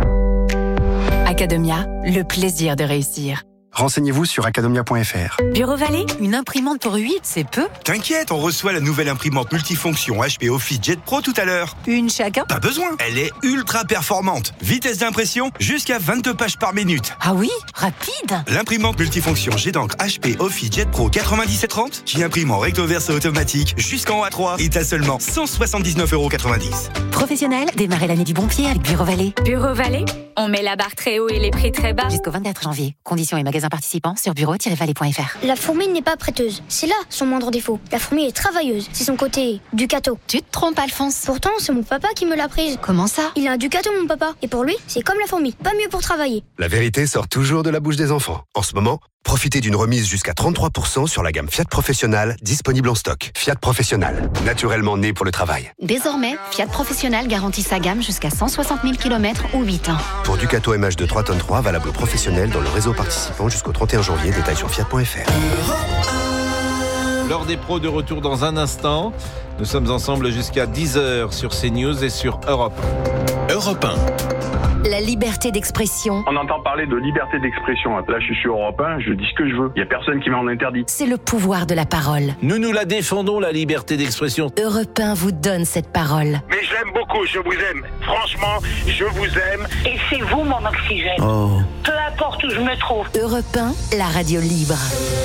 Academia, le plaisir de réussir. Renseignez-vous sur academia point f r. Bureau Vallée, une imprimante pour huit, c'est peu. T'inquiète, on reçoit la nouvelle imprimante multifonction H P OfficeJet Pro tout à l'heure. Une chacun? Pas besoin, elle est ultra performante. Vitesse d'impression, jusqu'à vingt-deux pages par minute. Ah oui, rapide. L'imprimante multifonction G d'encre H P OfficeJet Pro quatre-vingt-dix-sept trente, qui imprime en recto verso automatique jusqu'en A trois, est à seulement cent soixante-dix-neuf euros quatre-vingt-dix. Professionnel, démarrez l'année du bon pied avec Bureau Vallée. Bureau Vallée, on met la barre très haut et les prix très bas. Jusqu'au vingt-quatre janvier. Conditions et magasins participants sur bureau tiret vallée point f r. La fourmi n'est pas prêteuse. C'est là son moindre défaut. La fourmi est travailleuse. C'est son côté Ducato. Tu te trompes, Alphonse. Pourtant, c'est mon papa qui me l'a prise. Comment ça? Il a un Ducato, mon papa. Et pour lui, c'est comme la fourmi. Pas mieux pour travailler. La vérité sort toujours de la bouche des enfants. En ce moment, profitez d'une remise jusqu'à trente-trois pour cent sur la gamme Fiat Professional disponible en stock. Fiat Professional, naturellement né pour le travail. Désormais, Fiat Professional garantit sa gamme jusqu'à cent soixante mille kilomètres ou huit ans. Pour Ducato M H de trois tonnes trois, valable professionnel dans le réseau participant jusqu'au trente et un janvier. Détails sur fiat point f r. L'heure des pros de retour dans un instant. Nous sommes ensemble jusqu'à dix heures sur CNews et sur Europe. Europe un. La liberté d'expression. On entend parler de liberté d'expression. Là, je suis sur Europe un, je dis ce que je veux. Il n'y a personne qui m'en interdit. C'est le pouvoir de la parole. Nous nous la défendons, la liberté d'expression. Europe un vous donne cette parole. Mais je l'aime beaucoup, je vous aime. Franchement, je vous aime. Et c'est vous mon oxygène. Oh. Peu importe où je me trouve. Europe un, la radio libre.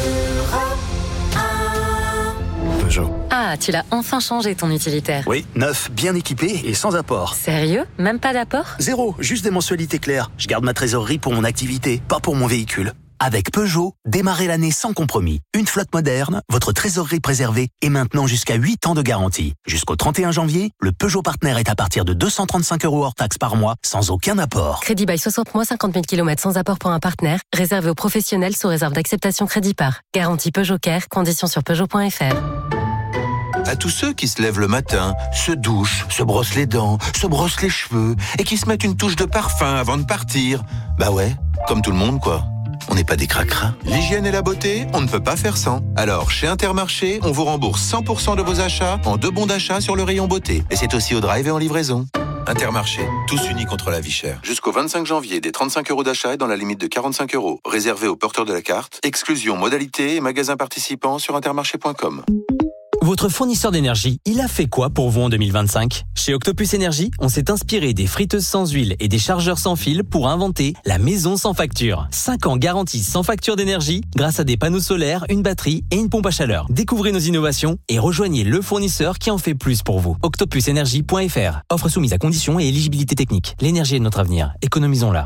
Peugeot. Ah, tu l'as enfin changé ton utilitaire. Oui, neuf, bien équipé et sans apport. Sérieux? Même pas d'apport? Zéro, juste des mensualités claires. Je garde ma trésorerie pour mon activité, pas pour mon véhicule. Avec Peugeot, démarrez l'année sans compromis. Une flotte moderne, votre trésorerie préservée et maintenant jusqu'à huit ans de garantie. Jusqu'au trente et un janvier, le Peugeot Partner est à partir de deux cent trente-cinq euros hors taxe par mois, sans aucun apport. Crédit by soixante mois, cinquante mille kilomètres sans apport pour un partenaire, réservé aux professionnels sous réserve d'acceptation crédit par. Garantie Peugeot Care, conditions sur peugeot point f r. À tous ceux qui se lèvent le matin, se douchent, se brossent les dents, se brossent les cheveux et qui se mettent une touche de parfum avant de partir. Bah ouais, comme tout le monde quoi. On n'est pas des cracras. L'hygiène et la beauté, on ne peut pas faire sans. Alors, chez Intermarché, on vous rembourse cent pour cent de vos achats en deux bons d'achat sur le rayon beauté. Et c'est aussi au drive et en livraison. Intermarché, tous unis contre la vie chère. Jusqu'au vingt-cinq janvier, des trente-cinq euros d'achat et dans la limite de quarante-cinq euros. Réservé aux porteurs de la carte. Exclusion, modalité et magasins participants sur intermarché point com. Votre fournisseur d'énergie, il a fait quoi pour vous en deux mille vingt-cinq? Chez Octopus Énergie, on s'est inspiré des friteuses sans huile et des chargeurs sans fil pour inventer la maison sans facture. cinq ans garantie sans facture d'énergie grâce à des panneaux solaires, une batterie et une pompe à chaleur. Découvrez nos innovations et rejoignez le fournisseur qui en fait plus pour vous. octopus énergie point f r. Offre soumise à conditions et éligibilité technique. L'énergie est notre avenir. Économisons-la.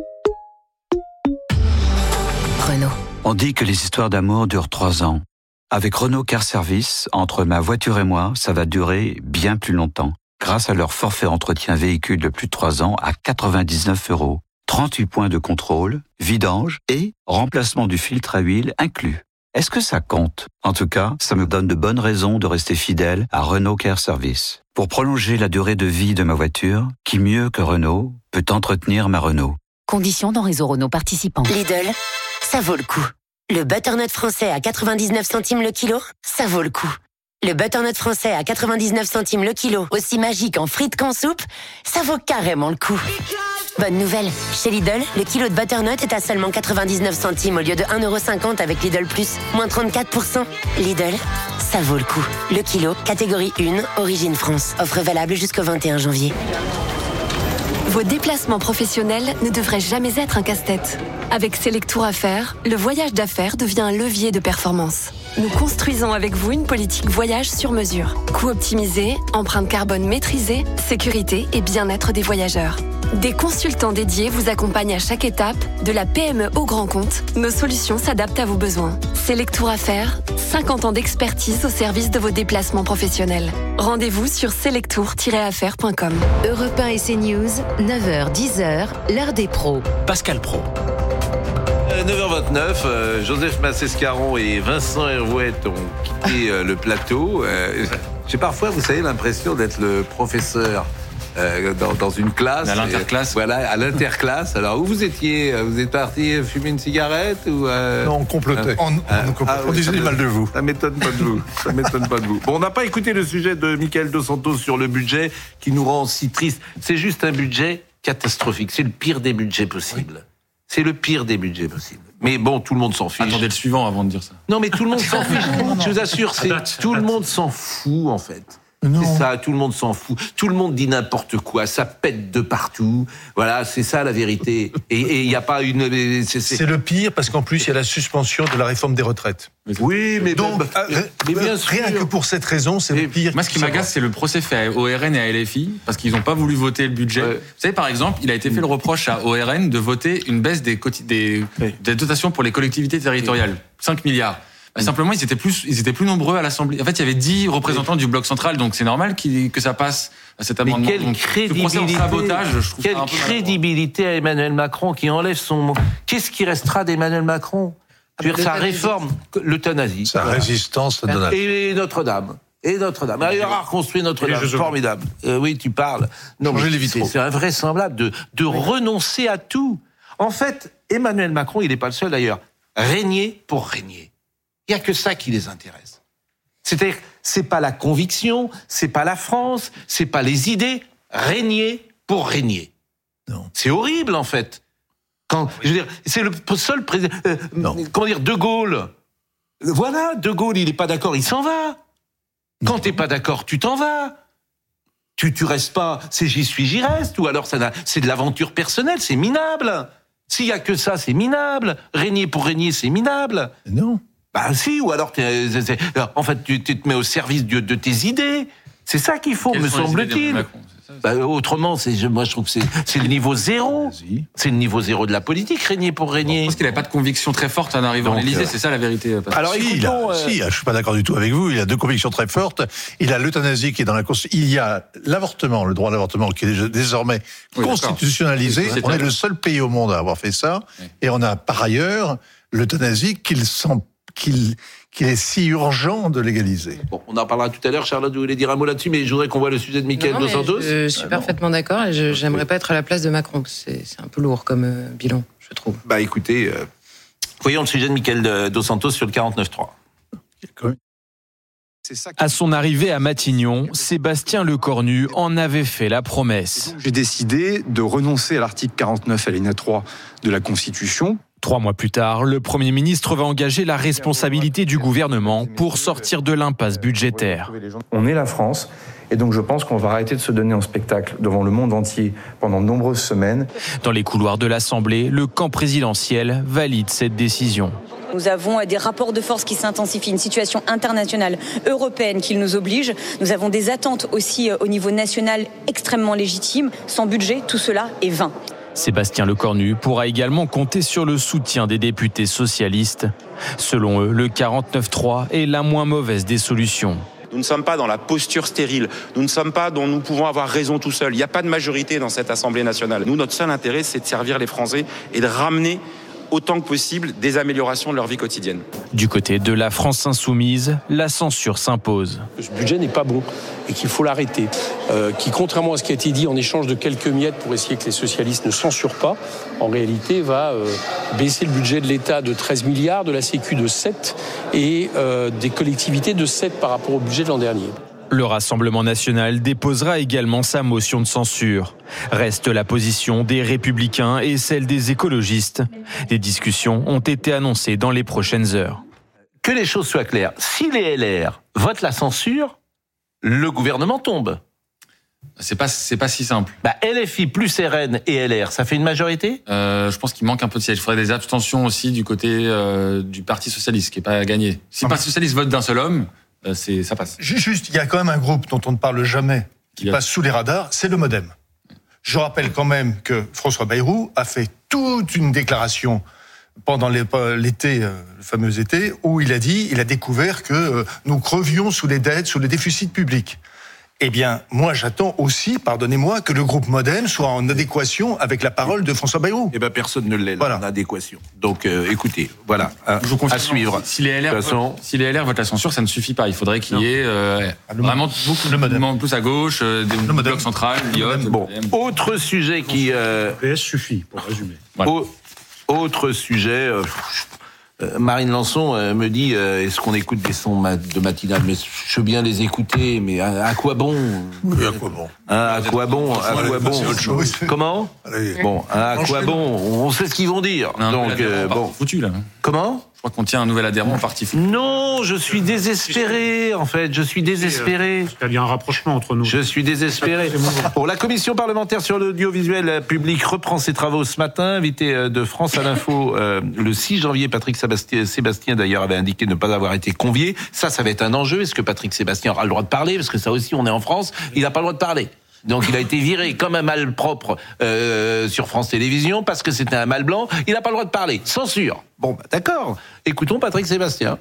Renault. On dit que les histoires d'amour durent trois ans. Avec Renault Car Service, entre ma voiture et moi, ça va durer bien plus longtemps. Grâce à leur forfait entretien véhicule de plus de trois ans à quatre-vingt-dix-neuf euros. trente-huit points de contrôle, vidange et remplacement du filtre à huile inclus. Est-ce que ça compte? En tout cas, ça me donne de bonnes raisons de rester fidèle à Renault Car Service. Pour prolonger la durée de vie de ma voiture, qui mieux que Renault peut entretenir ma Renault? Conditions dans réseau Renault participant. Lidl, ça vaut le coup. Le butternut français à quatre-vingt-dix-neuf centimes le kilo, ça vaut le coup. Le butternut français à quatre-vingt-dix-neuf centimes le kilo, aussi magique en frites qu'en soupe, ça vaut carrément le coup. Bonne nouvelle, chez Lidl, le kilo de butternut est à seulement quatre-vingt-dix-neuf centimes au lieu de un euro cinquante avec Lidl Plus, moins trente-quatre pour cent. Lidl, ça vaut le coup. Le kilo, catégorie un, origine France. Offre valable jusqu'au vingt et un janvier. Vos déplacements professionnels ne devraient jamais être un casse-tête. Avec Selectour Affaires, le voyage d'affaires devient un levier de performance. Nous construisons avec vous une politique voyage sur mesure. Coût optimisé, empreinte carbone maîtrisée, sécurité et bien-être des voyageurs. Des consultants dédiés vous accompagnent à chaque étape, de la P M E au grand compte. Nos solutions s'adaptent à vos besoins. Selectour Affaires, cinquante ans d'expertise au service de vos déplacements professionnels. Rendez-vous sur selectour tiret affaires point com. Europe un et CNews, neuf heures dix, l'heure des pros. Pascal Pro. neuf heures vingt-neuf, euh, Joseph Massescaron et Vincent Hervouette ont quitté euh, le plateau. Euh, j'ai parfois, vous savez, l'impression d'être le professeur euh, dans, dans une classe. À l'interclasse. Et, voilà, à l'interclasse. Alors, où vous étiez ? Vous êtes parti fumer une cigarette ou euh... Non, on complotait. Euh, on, on, ah, on, complotait. ah, on oui, disait du mal de vous. Ça m'étonne pas de vous. Ça m'étonne pas de vous. Bon, on n'a pas écouté le sujet de Michael Dos Santos sur le budget qui nous rend si tristes. C'est juste un budget catastrophique. C'est le pire des budgets possibles. Oui. C'est le pire des budgets possibles. Mais bon, tout le monde s'en fiche. Attendez le suivant avant de dire ça. Non, mais tout le monde s'en fiche. Je vous assure, c'est tout le monde s'en fout en fait. Non. C'est ça, tout le monde s'en fout. Tout le monde dit n'importe quoi, ça pète de partout. Voilà, c'est ça la vérité. Et il n'y a pas une... C'est, c'est... c'est le pire parce qu'en plus, il y a la suspension de la réforme des retraites. Oui, mais... Donc, bah, euh, mais bien rien sûr. Que pour cette raison, c'est et le pire. Moi, ce qui m'agace, c'est le procès fait à O R N et à L F I, parce qu'ils n'ont pas voulu voter le budget. Ouais. Vous savez, par exemple, il a été fait le reproche à O R N de voter une baisse des, quoti- des, oui. des dotations pour les collectivités territoriales. cinq milliards. Bah, simplement, ils étaient plus, ils étaient plus nombreux à l'Assemblée. En fait, il y avait dix représentants du bloc central, donc c'est normal qu'il, que ça passe à cet amendement. Mais quelle donc, crédibilité, sabotage, je trouve quelle ça un peu crédibilité à Emmanuel Macron qui enlève son... Qu'est-ce qui restera d'Emmanuel Macron ? Je veux dire, sa réforme, l'euthanasie. Sa voilà. résistance à Donald. Et Notre-Dame. Et Notre-Dame. Il aura reconstruit Notre-Dame. Formidable. Euh, oui, tu parles. Non, mais les c'est, c'est invraisemblable de, de oui. renoncer à tout. En fait, Emmanuel Macron, il n'est pas le seul d'ailleurs. Régner pour régner. Il n'y a que ça qui les intéresse. C'est-à-dire, c'est pas la conviction, c'est pas la France, c'est pas les idées. Régner pour régner. Non. C'est horrible, en fait. Quand, je veux dire, c'est le seul président... Euh, comment dire, De Gaulle. Voilà, De Gaulle, il n'est pas d'accord, il s'en va. Quand t'es pas d'accord, tu t'en vas. Tu, tu restes pas, c'est j'y suis, j'y reste. Ou alors, ça n'a, c'est de l'aventure personnelle, c'est minable. S'il y a que ça, c'est minable. Régner pour régner, c'est minable. Non. Bah si, ou alors c'est, c'est, en fait tu, tu te mets au service de, de tes idées. C'est ça qu'il faut, Quelles me semble-t-il. Macron, c'est ça, c'est... Bah, autrement, c'est, moi je trouve que c'est, c'est le niveau zéro. Vas-y. C'est le niveau zéro de la politique, régner pour régner. Je pense qu'il n'avait pas de conviction très forte en arrivant à l'Élysée, euh... c'est ça la vérité. Alors si, écoutons, il a, euh... si, je suis pas d'accord du tout avec vous. Il a deux convictions très fortes. Il a l'euthanasie qui est dans la Constitution. Il y a l'avortement, le droit à l'avortement qui est désormais oui, constitutionnalisé. C'est on est le seul pays au monde à avoir fait ça. Oui. Et on a par ailleurs l'euthanasie qu'il sent Qu'il, qu'il est si urgent de légaliser. Bon, on en parlera tout à l'heure. Charlotte, vous voulez dire un mot là-dessus, mais je voudrais qu'on voit le sujet de Michael Dos Santos. Je, je suis ah, parfaitement non. d'accord et je, j'aimerais pas être à la place de Macron. C'est, c'est un peu lourd comme euh, bilan, je trouve. Bah écoutez, euh, voyons le sujet de Michael Dos Santos sur le quarante-neuf trois. À son arrivée à Matignon, Sébastien Lecornu en avait fait la promesse. J'ai décidé de renoncer à l'article quarante-neuf alinéa trois de la Constitution. Trois mois plus tard, le Premier ministre va engager la responsabilité du gouvernement pour sortir de l'impasse budgétaire. On est la France, et donc je pense qu'on va arrêter de se donner en spectacle devant le monde entier pendant de nombreuses semaines. Dans les couloirs de l'Assemblée, le camp présidentiel valide cette décision. Nous avons des rapports de force qui s'intensifient, une situation internationale, européenne qui nous oblige. Nous avons des attentes aussi au niveau national extrêmement légitimes. Sans budget, tout cela est vain. Sébastien Lecornu pourra également compter sur le soutien des députés socialistes. Selon eux, le quarante-neuf trois est la moins mauvaise des solutions. Nous ne sommes pas dans la posture stérile. Nous ne sommes pas dont nous pouvons avoir raison tout seuls. Il n'y a pas de majorité dans cette Assemblée nationale. Nous, notre seul intérêt, c'est de servir les Français et de ramener autant que possible des améliorations de leur vie quotidienne. Du côté de la France insoumise, la censure s'impose. Ce budget n'est pas bon et qu'il faut l'arrêter. Euh, qui, contrairement à ce qui a été dit en échange de quelques miettes pour essayer que les socialistes ne censurent pas, en réalité va euh, baisser le budget de l'État de treize milliards, de la Sécu de sept et euh, des collectivités de sept par rapport au budget de l'an dernier. Le Rassemblement national déposera également sa motion de censure. Reste la position des Républicains et celle des écologistes. Des discussions ont été annoncées dans les prochaines heures. Que les choses soient claires, si les L R votent la censure, le gouvernement tombe. C'est pas, c'est pas si simple. Bah, L F I plus R N et L R, ça fait une majorité ? euh, Je pense qu'il manque un peu de siège. Il faudrait des abstentions aussi du côté euh, du Parti socialiste, qui n'est pas gagné. Si le Parti socialiste vote d'un seul homme, euh, c'est, ça passe. Juste, il y a quand même un groupe dont on ne parle jamais, qui passe sous les radars, c'est le MoDem. Je rappelle quand même que François Bayrou a fait toute une déclaration pendant l'été, le fameux été, où il a dit, il a découvert que nous crevions sous les dettes, sous les déficits publics. Eh bien, moi, j'attends aussi, pardonnez-moi, que le groupe Modem soit en adéquation avec la parole de François Bayrou. Eh bien, personne ne l'est, voilà. En adéquation. Donc, euh, écoutez, voilà, à, à suivre. Si les, L R, façon... si les L R votent la censure, ça ne suffit pas. Il faudrait qu'il y ait euh, vraiment beaucoup de mouvements plus à gauche, euh, des blocs centrales, l'I O T. Bon, autre sujet qui... Euh... P S suffit, pour résumer. Voilà. Au, autre sujet... Euh, Euh, Marine Lançon euh, me dit euh, est-ce qu'on écoute des sons ma- de matinale? Mais je veux bien les écouter, mais à, à quoi bon? Oui, à quoi bon? Hein, à quoi bon? À quoi bon? Comment? Allez. Bon, hein, à quoi bon? On sait ce qu'ils vont dire. Non, donc euh, bon, foutu là. Comment? Je crois qu'on tient un nouvel adhérent en parti foutu. Non, je suis désespéré en fait. Je suis désespéré. Il y a un rapprochement entre nous. Je suis désespéré. Bon, la commission parlementaire sur l'audiovisuel public reprend ses travaux ce matin. Invité de France à l'info euh, le six janvier, Patrick Sébastien, Sébastien d'ailleurs avait indiqué ne pas avoir été convié. Ça, ça va être un enjeu. Est-ce que Patrick Sébastien aura le droit de parler? Parce que ça aussi, on est en France. Il n'a pas le droit de parler. Donc il a été viré comme un mal propre euh, sur France Télévisions parce que c'était un mal blanc. Il n'a pas le droit de parler. Censure. Bon, bah, d'accord. Écoutons Patrick Sébastien.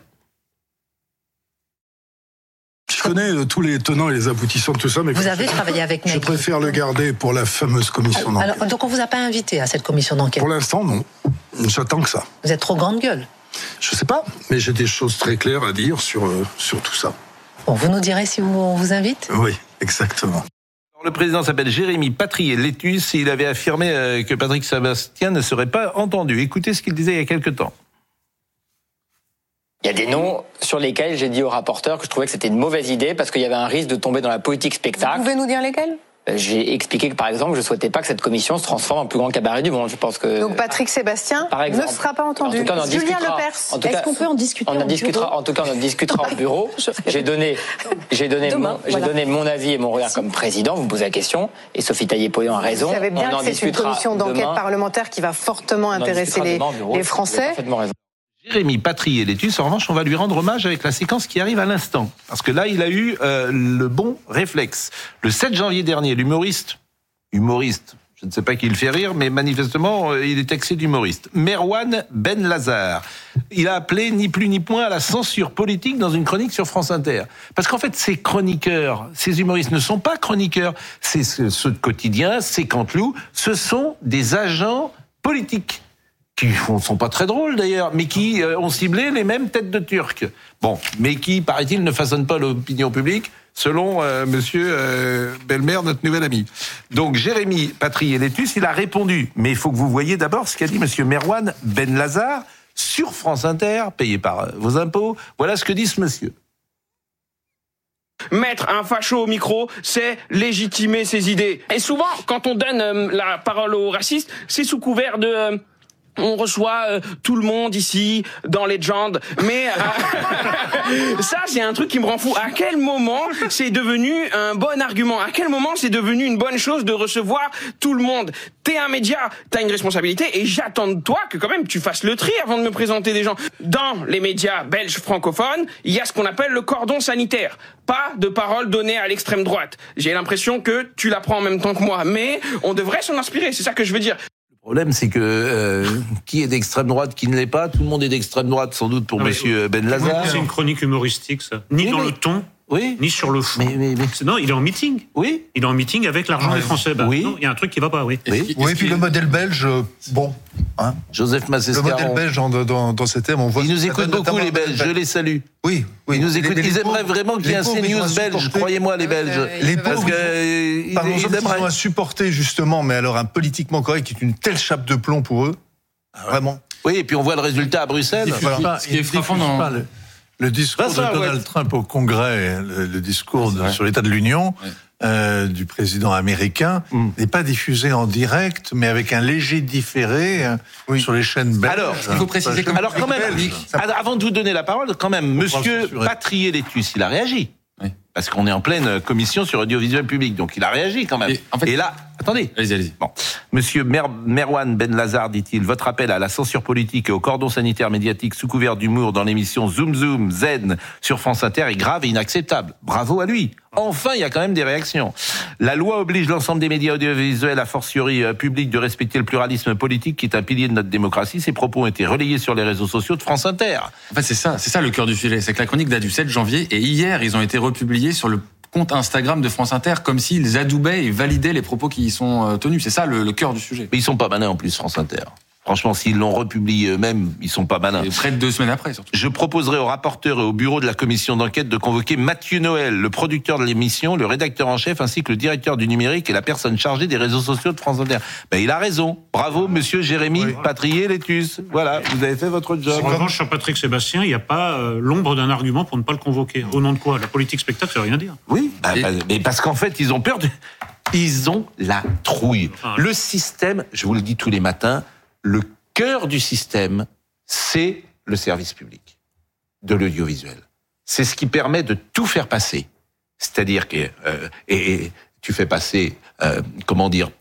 Je connais euh, tous les tenants et les aboutissants de tout ça, mais vous avez travaillé avec je Nec. préfère le garder pour la fameuse commission d'enquête. Alors, donc on vous a pas invité à cette commission d'enquête? Pour l'instant, non. J'attends que ça. Vous êtes trop grande gueule. Je sais pas, mais j'ai des choses très claires à dire sur, euh, sur tout ça. Bon, vous nous direz si vous, on vous invite? Oui, exactement. Le président s'appelle Jérémy Patrier-Létus et il avait affirmé euh, que Patrick Sébastien ne serait pas entendu. Écoutez ce qu'il disait il y a quelque temps. Il y a des noms sur lesquels j'ai dit au rapporteur que je trouvais que c'était une mauvaise idée parce qu'il y avait un risque de tomber dans la politique spectacle. Vous pouvez nous dire lesquels? J'ai expliqué que, par exemple, je ne souhaitais pas que cette commission se transforme en plus grand cabaret du monde. Je pense que... Donc Patrick Sébastien exemple, ne sera pas entendu. En tout cas, on en Julien discutera. Lepers, est-ce qu'on peut en discuter on en, en discutera, bureau? En tout cas, on en discutera en bureau. J'ai donné, j'ai donné, Demain, mon, voilà. j'ai donné mon avis et mon regard comme président. Vous me posez la question. Et Sophie Taillé-Polian a raison. Vous savez bien on en que c'est une commission d'enquête demain. parlementaire qui va fortement intéresser les, les Français. Jérémy Patrier-Létus, en revanche, on va lui rendre hommage avec la séquence qui arrive à l'instant. Parce que là, il a eu euh, le bon réflexe. Le sept janvier dernier, l'humoriste, humoriste, je ne sais pas qui le fait rire, mais manifestement, euh, il est taxé d'humoriste, Merwan Ben Lazar, il a appelé ni plus ni moins à la censure politique dans une chronique sur France Inter. Parce qu'en fait, ces chroniqueurs, ces humoristes ne sont pas chroniqueurs, c'est ceux de Quotidien, c'est Canteloup, ce sont des agents politiques. Qui ne sont pas très drôles d'ailleurs, mais qui euh, ont ciblé les mêmes têtes de Turcs. Bon, mais qui, paraît-il, ne façonnent pas l'opinion publique, selon euh, monsieur euh, Belmer, notre nouvel ami. Donc Jérémy Patrier-Létus, il a répondu. Mais il faut que vous voyiez d'abord ce qu'a dit monsieur Merwan Ben Lazar sur France Inter, payé par euh, vos impôts. Voilà ce que dit ce monsieur. Mettre un facho au micro, c'est légitimer ses idées. Et souvent, quand on donne euh, la parole aux racistes, c'est sous couvert de... Euh On reçoit euh, tout le monde ici dans Legend, mais euh, ça c'est un truc qui me rend fou. À quel moment c'est devenu un bon argument? À quel moment c'est devenu une bonne chose de recevoir tout le monde? T'es un média, t'as une responsabilité, et j'attends de toi que quand même tu fasses le tri avant de me présenter des gens. Dans les médias belges francophones, il y a ce qu'on appelle le cordon sanitaire. Pas de parole donnée à l'extrême droite. J'ai l'impression que tu l'apprends en même temps que moi, mais on devrait s'en inspirer, c'est ça que je veux dire. Le problème, c'est que euh, qui est d'extrême droite, qui ne l'est pas, tout le monde est d'extrême droite, sans doute pour ah monsieur Ben Lazar. C'est une chronique humoristique, ça. Ni oui, dans oui. le ton, oui. ni sur le fond. Mais, mais, mais... Non, il est en meeting. Oui. Il est en meeting avec l'argent ah, des Français. Bah, oui. Non, il y a un truc qui va pas, oui. Oui, oui puis le modèle belge, bon. Hein. Joseph Massescaron. Le modèle belge dans, dans, dans ces thèmes, on voit. Ils nous écoutent beaucoup, les Belges, je les salue. Oui, oui. Ils nous écoutent. Les, les, ils les aimeraient pauvres, vraiment qu'il y ait un CNews belge, croyez-moi, les Belges. Euh, les parce pauvres, que, ils, pardon, ils, ils aimeraient à supporter, justement, mais alors un politiquement correct qui est une telle chape de plomb pour eux. Vraiment. Oui, et puis on voit le résultat à Bruxelles. Voilà. Pas, ce qui est frappant dans le, le discours ça, de Donald ouais. Trump au Congrès, le, le discours de, sur l'état de l'Union ouais. euh, du président américain mm. n'est pas diffusé en direct, mais avec un léger différé oui. sur les chaînes belges. Alors, il faut préciser comme alors quand même, avant de vous donner la parole, quand même, monsieur Patrier-Létus, il a réagi. Oui. Parce qu'on est en pleine commission sur audiovisuel public, donc il a réagi quand même. Et, en fait, et là, attendez. Allez-y, allez-y. Bon. Monsieur Mer- Merwan Ben Lazar, dit-il, votre appel à la censure politique et au cordon sanitaire médiatique sous couvert d'humour dans l'émission Zoom Zoom Zen sur France Inter est grave et inacceptable. Bravo à lui. Enfin, il y a quand même des réactions. La loi oblige l'ensemble des médias audiovisuels, a fortiori euh, publics, de respecter le pluralisme politique qui est un pilier de notre démocratie. Ces propos ont été relayés sur les réseaux sociaux de France Inter. En fait, c'est ça, c'est ça le cœur du sujet. C'est que la chronique date du sept janvier et hier, ils ont été republiés sur le compte Instagram de France Inter comme s'ils adoubaient et validaient les propos qui y sont tenus. C'est ça le, le cœur du sujet. Mais ils sont pas malins en plus, France Inter. Franchement, s'ils l'ont republié eux-mêmes, ils sont pas malins. Et près de deux semaines après, surtout. Je proposerai au rapporteur et au bureau de la commission d'enquête de convoquer Mathieu Noël, le producteur de l'émission, le rédacteur en chef, ainsi que le directeur du numérique et la personne chargée des réseaux sociaux de France Inter. Ben, il a raison. Bravo, monsieur Jérémy oui. Patrier-Létus. Voilà, vous avez fait votre job. En revanche, sur Patrick Sébastien, il n'y a pas euh, l'ombre d'un argument pour ne pas le convoquer. Au nom de quoi ? La politique spectacle, ça veut rien dire. Oui, bah, et... bah, mais parce qu'en fait, ils ont peur de... Ils ont la trouille. Ah, le système, je vous le dis tous les matins, le cœur du système, c'est le service public de l'audiovisuel. C'est ce qui permet de tout faire passer. C'est-à-dire que euh, et, et tu fais passer, euh, comment dire,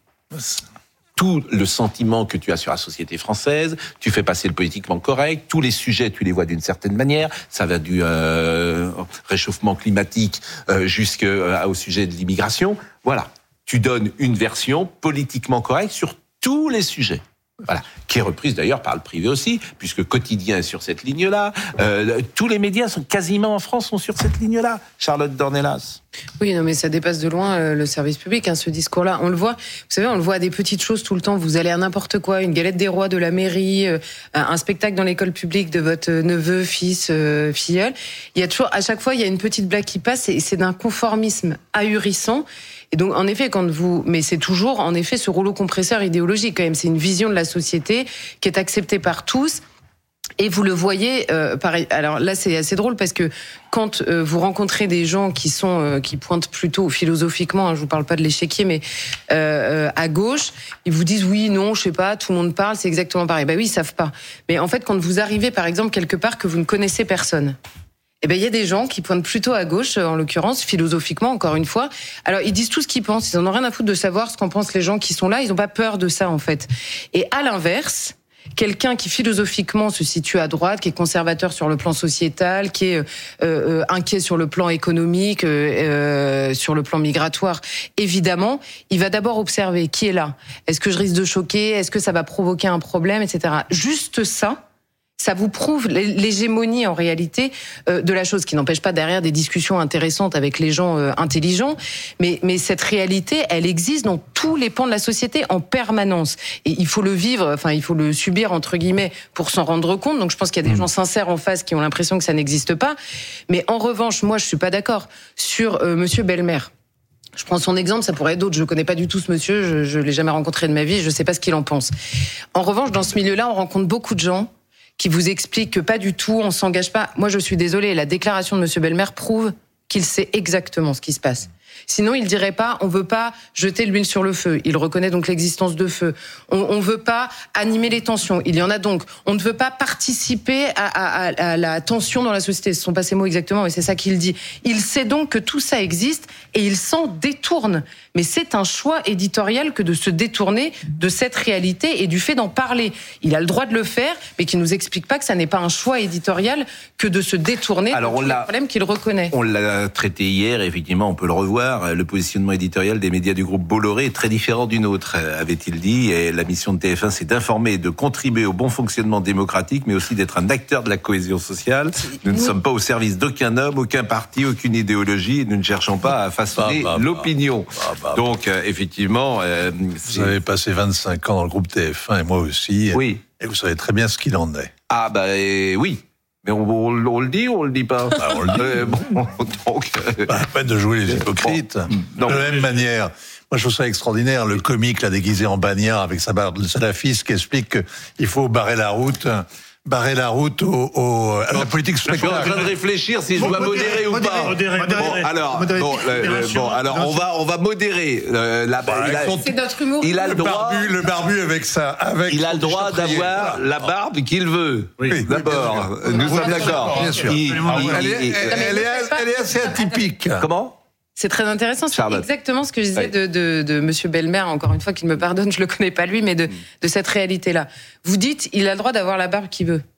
tout le sentiment que tu as sur la société française, tu fais passer le politiquement correct, tous les sujets, tu les vois d'une certaine manière, ça va du euh, réchauffement climatique euh, jusqu'au sujet de l'immigration. Voilà, tu donnes une version politiquement correcte sur tous les sujets. Voilà, qui est reprise d'ailleurs par le privé aussi, puisque Quotidien est sur cette ligne-là. Euh, tous les médias sont quasiment en France sont sur cette ligne-là. Charlotte Dornelas. Oui, non, mais ça dépasse de loin euh, le service public, hein, ce discours-là. On le voit, vous savez, on le voit à des petites choses tout le temps. Vous allez à n'importe quoi, une galette des rois de la mairie, euh, un spectacle dans l'école publique de votre neveu, fils, euh, filleul. Il y a toujours, à chaque fois, il y a une petite blague qui passe, et c'est d'un conformisme ahurissant. Et donc, en effet, quand vous, mais c'est toujours, en effet, ce rouleau compresseur idéologique, quand même. C'est une vision de la société qui est acceptée par tous. Et vous le voyez, euh, pareil. Alors là, c'est assez drôle parce que quand euh, vous rencontrez des gens qui sont, euh, qui pointent plutôt philosophiquement, hein, je vous parle pas de l'échiquier, mais euh, à gauche, ils vous disent oui, non, je sais pas, tout le monde parle, c'est exactement pareil. Bah oui, ils savent pas. Mais en fait, quand vous arrivez, par exemple, quelque part que vous ne connaissez personne. Eh ben, il y a des gens qui pointent plutôt à gauche, en l'occurrence, philosophiquement, encore une fois. Alors, ils disent tout ce qu'ils pensent. Ils en ont rien à foutre de savoir ce qu'en pensent les gens qui sont là. Ils n'ont pas peur de ça, en fait. Et à l'inverse, quelqu'un qui philosophiquement se situe à droite, qui est conservateur sur le plan sociétal, qui est euh, euh, inquiet sur le plan économique, euh, euh, sur le plan migratoire, évidemment, il va d'abord observer qui est là. Est-ce que je risque de choquer ? Est-ce que ça va provoquer un problème, et cetera. Juste ça. Ça vous prouve l'hégémonie en réalité euh, de la chose, qui n'empêche pas derrière des discussions intéressantes avec les gens euh, intelligents, mais, mais cette réalité, elle existe dans tous les pans de la société en permanence. Et il faut le vivre, enfin il faut le subir entre guillemets pour s'en rendre compte. Donc je pense qu'il y a des gens sincères en face qui ont l'impression que ça n'existe pas. Mais en revanche, moi je suis pas d'accord sur euh, Monsieur Belmer. Je prends son exemple, ça pourrait être d'autres. Je connais pas du tout ce monsieur, je, je l'ai jamais rencontré de ma vie, je sais pas ce qu'il en pense. En revanche, dans ce milieu-là, on rencontre beaucoup de gens qui vous explique que pas du tout, on s'engage pas. Moi, je suis désolée, la déclaration de Monsieur Belmer prouve qu'il sait exactement ce qui se passe. Sinon, il dirait pas, on veut pas jeter l'huile sur le feu. Il reconnaît donc l'existence de feu. On, on veut pas animer les tensions. Il y en a donc. On ne veut pas participer à, à, à la tension dans la société. Ce sont pas ces mots exactement, mais c'est ça qu'il dit. Il sait donc que tout ça existe et il s'en détourne. Mais c'est un choix éditorial que de se détourner de cette réalité et du fait d'en parler. Il a le droit de le faire, mais qu'il nous explique pas que ça n'est pas un choix éditorial que de se détourner Alors, de tous les problèmes qu'il reconnaît. On l'a traité hier, effectivement, on peut le revoir. Le positionnement éditorial des médias du groupe Bolloré est très différent du nôtre, avait-il dit. Et la mission de T F un, c'est d'informer et de contribuer au bon fonctionnement démocratique, mais aussi d'être un acteur de la cohésion sociale. Nous ne sommes pas au service d'aucun homme, aucun parti, aucune idéologie. Nous ne cherchons pas à façonner bah, bah, l'opinion. Bah, bah, Donc, euh, effectivement... Euh, vous avez passé vingt-cinq ans dans le groupe T F un, et moi aussi. Oui. Et vous savez très bien ce qu'il en est. Ah, bah euh, oui. Mais on, on, on le dit ou on le dit pas bah, on le dit. Euh, bon, donc, euh... pas la peine de jouer les hypocrites. Bon, de la même manière, moi je trouve ça extraordinaire, le comique là déguisé en bagnard avec sa barbe de salafiste qui explique qu'il faut barrer la route. barrer la route au, au, à la politique spectaculaire. Je suis en train de réfléchir si je dois modérer, modérer ou modérer, pas. Modérer, modérer, bon, alors, modérer. Bon, euh, bon, alors on va, on va modérer euh, la. Bah, il a, c'est notre humour. Il a le, le droit. Barbu, le barbu avec ça, avec. Il a le droit d'avoir voilà. la barbe qu'il veut. Oui, d'abord, oui, nous sommes d'accord. Bien sûr. Il, ah, il, elle, il, est, elle, elle, est, elle est assez atypique. Comment? C'est très intéressant. C'est Charlotte. exactement ce que je disais oui. de, de, de Monsieur Belmer. Encore une fois, qu'il me pardonne, je le connais pas lui, mais de, de cette réalité-là. Vous dites, il a le droit d'avoir la barbe qu'il veut. Oui.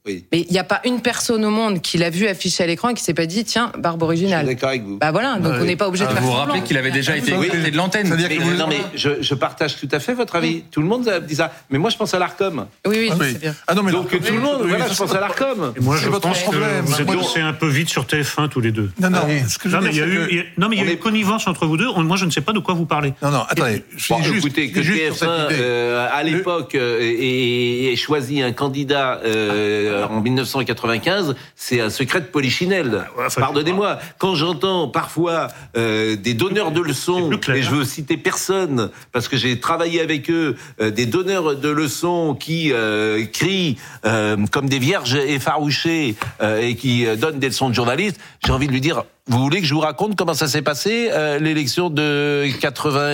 Oui. Mais il n'y a pas une personne au monde qui l'a vu affiché à l'écran et qui s'est pas dit tiens, barbe originale. Je suis d'accord avec vous. Bah voilà, donc ouais. on n'est pas obligé ah, de faire vous semblant. vous rappelez qu'il avait déjà été écouté oui. de l'antenne. Mais, que vous... Non mais je, je partage tout à fait votre avis. Tout le monde dit ça. Mais moi je pense à l'Arcom. Oui, oui, ah, je oui. sais bien. Ah non, mais donc tout le monde, oui, voilà, je pense à l'Arcom. Et moi je votre pense problème. que vous êtes passé un peu vite sur T F un tous les deux. Non, non. Ah, oui. Ce que je non, veux mais il y a eu, que... il y a, non mais il y a eu est... une connivence entre vous deux. Moi je ne sais pas de quoi vous parlez. Non, non. Attendez. Je bon, juste, écoutez, que T F un euh, à l'époque euh, ait choisi un candidat euh, en dix-neuf cent quatre-vingt-quinze, c'est un secret de polichinelle. Enfin, pardonnez-moi, quand j'entends parfois euh, des donneurs de leçons, et je veux citer personne, parce que j'ai travaillé avec eux, euh, des donneurs de leçons qui euh, crient euh, comme des vierges effarouchées euh, et qui euh, donnent des leçons de journalistes, j'ai envie de lui dire, vous voulez que je vous raconte comment ça s'est passé, euh, l'élection de quatre-vingt-quinze ?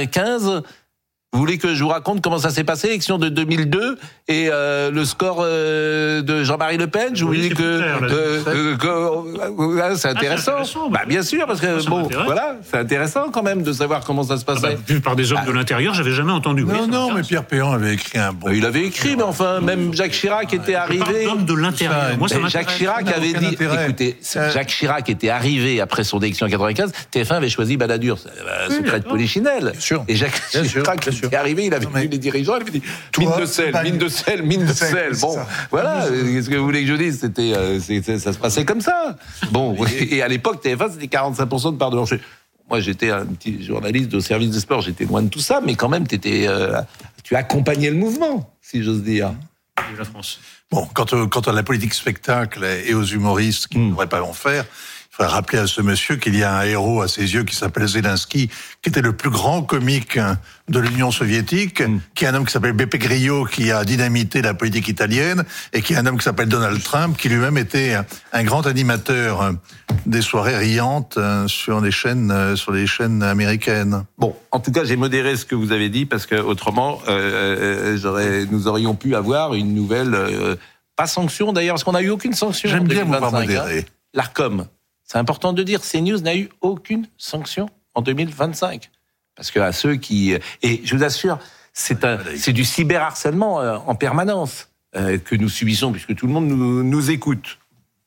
Vous voulez que je vous raconte comment ça s'est passé, l'élection de deux mille deux et euh, le score euh, de Jean-Marie Le Pen? Je vous oui, dis que, euh, euh, que euh, c'est intéressant. Ah, c'est intéressant. Bah bien sûr, parce que bon, voilà, c'est intéressant quand même de savoir comment ça se passait. Ah bah, vu par des hommes ah. de l'intérieur, j'avais jamais entendu. Non, oui, non, mais Pierre Péan avait écrit un bon. Il avait écrit, mais enfin, même Jacques Chirac était arrivé. D'hommes de l'intérieur. Moi, ça Jacques Chirac avait dit, intérêt. écoutez, euh... Jacques Chirac était arrivé après son élection en quatre-vingt-quinze. T F un avait choisi Balladur, bah, secret de Polichinelle. Et Jacques Chirac était arrivé, il avait vu les dirigeants, il avait dit mine de sel, mel, mine de sel, mine de sel. Bon, ça. Voilà, qu'est-ce que vous voulez que je dise? C'était, euh, c'est, ça se passait comme ça. Bon, et à l'époque, T F un, c'était quarante-cinq pour cent de part de marché. Moi, j'étais un petit journaliste au service des sports, j'étais loin de tout ça, mais quand même, t'étais, euh, tu accompagnais le mouvement, si j'ose dire. De la France. Bon, quant, au, quant à la politique spectacle et aux humoristes qui mmh. ne devraient pas en faire, il faudrait rappeler à ce monsieur qu'il y a un héros à ses yeux qui s'appelle Zelensky, qui était le plus grand comique de l'Union soviétique, mmh. qui est un homme qui s'appelle Beppe Grillo, qui a dynamité la politique italienne, et qui est un homme qui s'appelle Donald Trump, qui lui-même était un grand animateur des soirées riantes sur les chaînes, sur les chaînes américaines. Bon, en tout cas, j'ai modéré ce que vous avez dit, parce que autrement, euh, j'aurais, nous aurions pu avoir une nouvelle, euh, pas sanction d'ailleurs, parce qu'on n'a eu aucune sanction. J'aime bien vous voir modérer. Hein. L'Arcom. C'est important de dire, CNews n'a eu aucune sanction en deux mille vingt-cinq. Parce que à ceux qui... Et je vous assure, c'est, un, c'est du cyberharcèlement en permanence euh, que nous subissons, puisque tout le monde nous, nous écoute.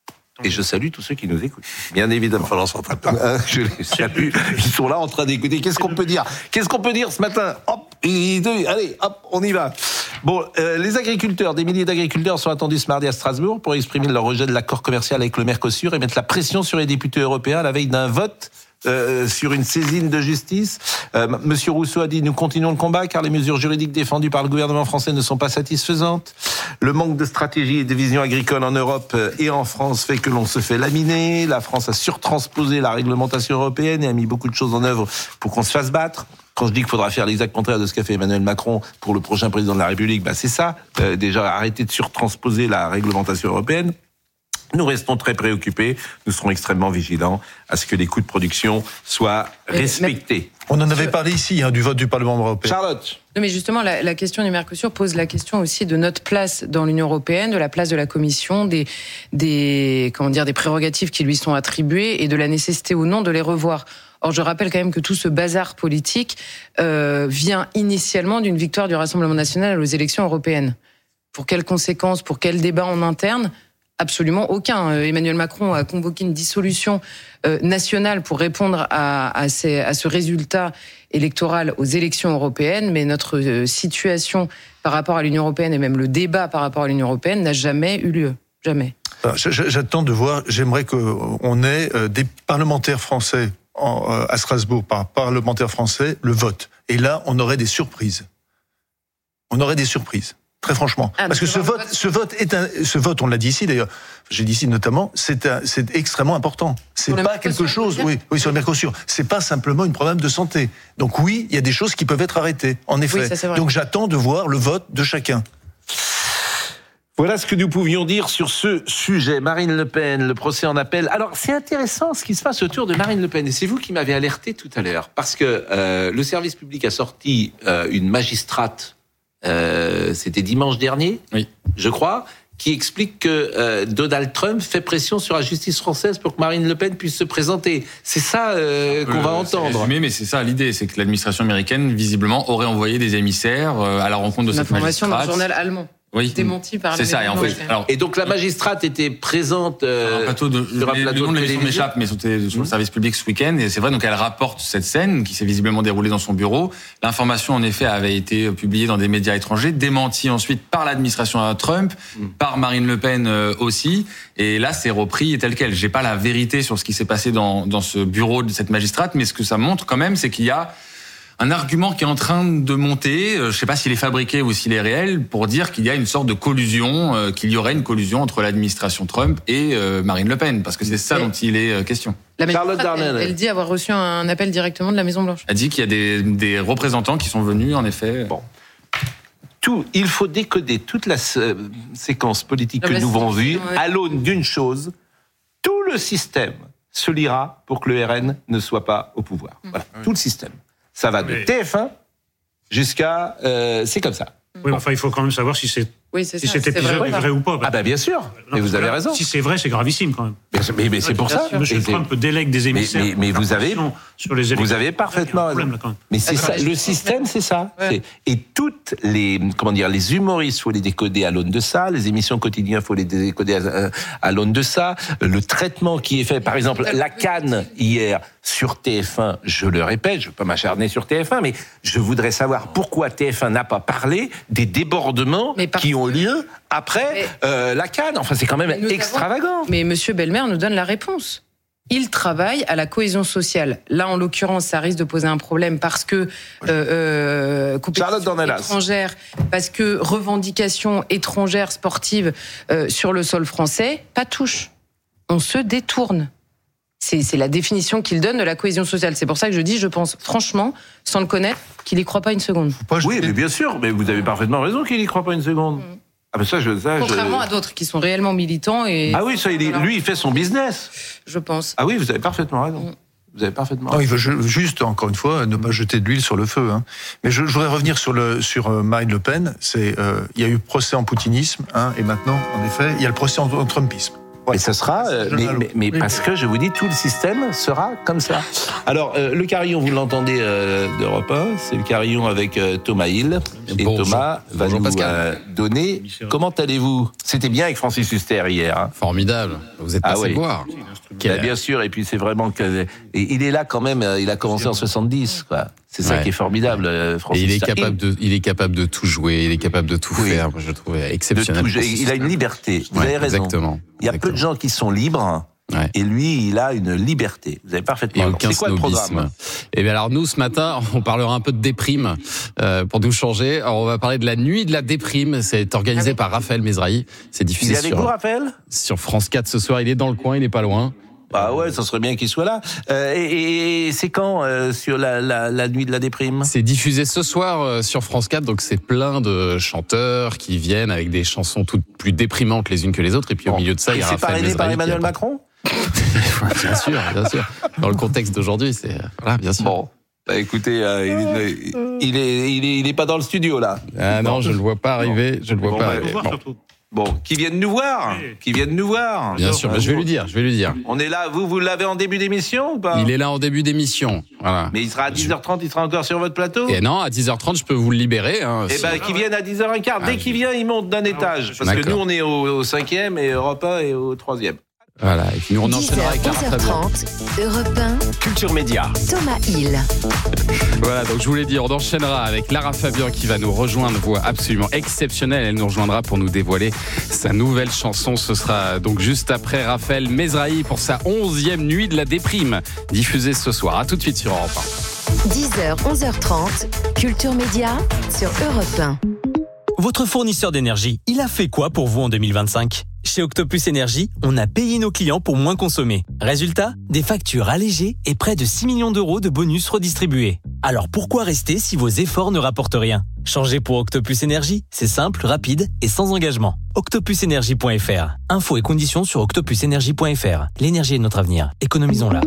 Et je salue tous ceux qui nous écoutent, bien évidemment. Enfin, je les salue, ils sont là en train d'écouter. Qu'est-ce qu'on peut dire? Qu'est-ce qu'on peut dire ce matin? Hop, allez, hop, on y va. Bon, euh, les agriculteurs, des milliers d'agriculteurs sont attendus ce mardi à Strasbourg pour exprimer leur rejet de l'accord commercial avec le Mercosur et mettre la pression sur les députés européens à la veille d'un vote Euh, sur une saisine de justice. Euh, Monsieur Rousseau a dit « Nous continuons le combat car les mesures juridiques défendues par le gouvernement français ne sont pas satisfaisantes. Le manque de stratégie et de vision agricole en Europe et en France fait que l'on se fait laminer. La France a surtransposé la réglementation européenne et a mis beaucoup de choses en œuvre pour qu'on se fasse battre. » Quand je dis qu'il faudra faire l'exact contraire de ce qu'a fait Emmanuel Macron pour le prochain président de la République, bah c'est ça. Euh, déjà, arrêter de surtransposer la réglementation européenne. Nous restons très préoccupés, nous serons extrêmement vigilants à ce que les coûts de production soient respectés. On en avait parlé ici, hein, du vote du Parlement européen. Charlotte. Non, mais justement, la, la question du Mercosur pose la question aussi de notre place dans l'Union européenne, de la place de la Commission, des, des, comment dire, des prérogatives qui lui sont attribuées et de la nécessité ou non de les revoir. Or, je rappelle quand même que tout ce bazar politique euh, vient initialement d'une victoire du Rassemblement national aux élections européennes. Pour quelles conséquences, pour quel débat en interne ? Absolument aucun. Emmanuel Macron a convoqué une dissolution euh, nationale pour répondre à, à, ces, à ce résultat électoral aux élections européennes, mais notre euh, situation par rapport à l'Union européenne et même le débat par rapport à l'Union européenne n'a jamais eu lieu. Jamais. J'attends de voir, j'aimerais qu'on ait des parlementaires français en, à Strasbourg, par parlementaires français, le vote. Et là, on aurait des surprises. On aurait des surprises. Très franchement, ah, parce que ce vote, ce vote est un, ce vote, on l'a dit ici d'ailleurs, j'ai dit ici notamment, c'est un, c'est extrêmement important. C'est pas quelque chose, oui, oui, sur le Mercosur. C'est pas simplement une problème de santé. Donc oui, il y a des choses qui peuvent être arrêtées, en effet. Oui, ça, donc j'attends de voir le vote de chacun. Voilà ce que nous pouvions dire sur ce sujet. Marine Le Pen, le procès en appel. Alors, c'est intéressant ce qui se passe autour de Marine Le Pen. Et c'est vous qui m'avez alerté tout à l'heure. Parce que euh, le service public a sorti euh, une magistrate, euh, c'était dimanche dernier, oui. je crois, qui explique que euh, Donald Trump fait pression sur la justice française pour que Marine Le Pen puisse se présenter. C'est ça euh, qu'on euh, va entendre. C'est résumé, mais c'est ça l'idée, c'est que l'administration américaine, visiblement, aurait envoyé des émissaires euh, à la rencontre de cette magistrate. Information dans le journal allemand. Oui. Démenti par C'est les ça. Et, en fait, alors, et donc la magistrate était présente euh, un plateau de, sur un les, plateau le nom de de l'émission télévision. m'échappe, mais c'était sur le service public ce week-end. Et c'est vrai, donc elle rapporte cette scène qui s'est visiblement déroulée dans son bureau. L'information, en effet, avait été publiée dans des médias étrangers, démentie ensuite par l'administration Trump, mm. par Marine Le Pen euh, aussi. Et là, c'est repris tel quel. J'ai pas la vérité sur ce qui s'est passé dans, dans ce bureau de cette magistrate, mais ce que ça montre quand même, c'est qu'il y a un argument qui est en train de monter, je ne sais pas s'il est fabriqué ou s'il est réel, pour dire qu'il y a une sorte de collusion, euh, qu'il y aurait une collusion entre l'administration Trump et euh, Marine Le Pen, parce que c'est ça et dont il est question. La magistrate, elle, elle dit avoir reçu un appel directement de la Maison-Blanche. Elle dit qu'il y a des, des représentants qui sont venus, en effet. Bon. Tout, il faut décoder toute la euh, séquence politique que nous avons vue ouais. à l'aune d'une chose, tout le système se lira pour que le R N ne soit pas au pouvoir. Voilà, mmh. tout le système. Ça va de mais... T F un jusqu'à... Euh, c'est comme ça. Oui, bon. Enfin, il faut quand même savoir si, c'est, oui, c'est si ça, cet c'est épisode vrai, est vrai ou pas. Ah bah bien sûr, non, mais vous avez là, raison. Si c'est vrai, c'est gravissime quand même. Mais, mais, mais c'est pour ça. Monsieur Trump délègue des émissaires. Mais, mais, mais vous avez, sur les vous avez parfaitement raison. Mais c'est ça, le système, c'est ça. Ouais. C'est, et toutes les, comment dire, les humoristes, faut les décoder à l'aune de ça. Les émissions quotidiennes, faut les décoder à, à l'aune de ça. Le traitement qui est fait, par exemple, la Cannes hier sur T F un. Je le répète, je ne veux pas m'acharner sur T F un, mais je voudrais savoir pourquoi T F un n'a pas parlé des débordements par... qui ont lieu après mais... euh, la Cannes. Enfin, c'est quand même extravagant. Avons... Mais Monsieur Belmer nous donne la réponse. Il travaille à la cohésion sociale. Là, en l'occurrence, ça risque de poser un problème parce que euh, euh, compétition étrangère, parce que revendications étrangères sportives euh, sur le sol français, pas touche. On se détourne. C'est, c'est la définition qu'il donne de la cohésion sociale. C'est pour ça que je dis, je pense franchement, sans le connaître, qu'il n'y croit pas une seconde. Oui, mais bien sûr, mais vous avez parfaitement raison qu'il n'y croit pas une seconde. Mmh. Ah ben ça, je, ça, Contrairement je... à d'autres qui sont réellement militants. Et... Ah oui, ça, il est, lui, il fait son business. Je pense. Ah oui, vous avez parfaitement raison. Mmh. Vous avez parfaitement raison. Non, il veut juste, encore une fois, ne pas jeter de l'huile sur le feu. Hein. Mais je, je voudrais revenir sur, le, sur euh, Marine Le Pen. C'est, euh, il y a eu procès en poutinisme, hein, et maintenant, en effet, il y a le procès en, en trumpisme. Et ça sera, euh, mais, mais, mais parce que je vous dis, tout le système sera comme ça. Alors, euh, le carillon, vous l'entendez euh, d'Europe un, c'est le carillon avec euh, Thomas Hill. Et bonjour. Thomas va bonjour nous euh, donner. Comment allez-vous ? C'était bien avec Francis Huster hier. Hein. Formidable. Vous êtes passé ah, oui. voir. Bah, bien sûr. Et puis c'est vraiment que et il est là quand même. Il a commencé en soixante-dix, quoi. C'est ça ouais. qui est formidable, Francis. Et il est capable de, il est capable de tout jouer. Il est capable de tout oui. faire. Je trouve exceptionnel. De tout, il a une liberté. Vous ouais, avez raison. Exactement. Il y a exactement. peu de gens qui sont libres. Ouais. Et lui, il a une liberté. Vous avez parfaitement raison. C'est quoi snobisme. Le programme ? Eh bien alors nous, ce matin, on parlera un peu de déprime euh, pour nous changer. Alors on va parler de la nuit de la déprime. C'est organisé ah oui. par Raphaël Mesrahi. C'est diffusé il est avec sur, vous, Raphaël ? sur France quatre ce soir. Il est dans le coin, il n'est pas loin. Bah ouais, ça serait bien qu'il soit là. Euh, et, et c'est quand euh, sur la, la, la nuit de la déprime ? C'est diffusé ce soir euh, sur France quatre, donc c'est plein de chanteurs qui viennent avec des chansons toutes plus déprimantes les unes que les autres. Et puis bon. Au milieu de ça, il y a Raphaël Mesrahi. C'est parrainé par Emmanuel Macron ? Bien sûr, bien sûr. Dans le contexte d'aujourd'hui, c'est voilà, bien sûr. Bon, bah écoutez, euh, il, est, il est, il est, il est pas dans le studio là. Ah non, je le vois pas arriver. Bon. Je le vois bon, pas bah, arriver. Bon. Bon, qui viennent nous voir, qui viennent nous voir. Bien sûr, bah, je vais lui dire, je vais lui dire. On est là, vous, vous l'avez en début d'émission ou pas ? Il est là en début d'émission, voilà. Mais il sera à dix heures trente, il sera encore sur votre plateau ? Et non, à dix heures trente, je peux vous le libérer. Hein, eh ben, qu'il vienne à dix heures quinze. Dès ah, qu'il vient, il monte d'un étage. Parce D'accord. que nous, on est au, au cinquième et Europe un est au troisième. Voilà, et puis nous on enchaînera avec la dix heures trente, Europe un, Culture Média. Thomas Hill. Voilà, donc je vous l'ai dit, on enchaînera avec Lara Fabian qui va nous rejoindre, voix absolument exceptionnelle. Elle nous rejoindra pour nous dévoiler sa nouvelle chanson. Ce sera donc juste après Raphaël Mesrahi pour sa onzième nuit de la déprime, diffusée ce soir. À tout de suite sur Europe un. dix heures, onze heures trente, Culture Média sur Europe un. Votre fournisseur d'énergie, il a fait quoi pour vous en deux mille vingt-cinq ? Chez Octopus Énergie, on a payé nos clients pour moins consommer. Résultat, des factures allégées et près de six millions d'euros de bonus redistribués. Alors pourquoi rester si vos efforts ne rapportent rien ? Changez pour Octopus Énergie, c'est simple, rapide et sans engagement. octopus énergie point f r. Infos et conditions sur octopus énergie point f r. L'énergie est notre avenir. Économisons-la.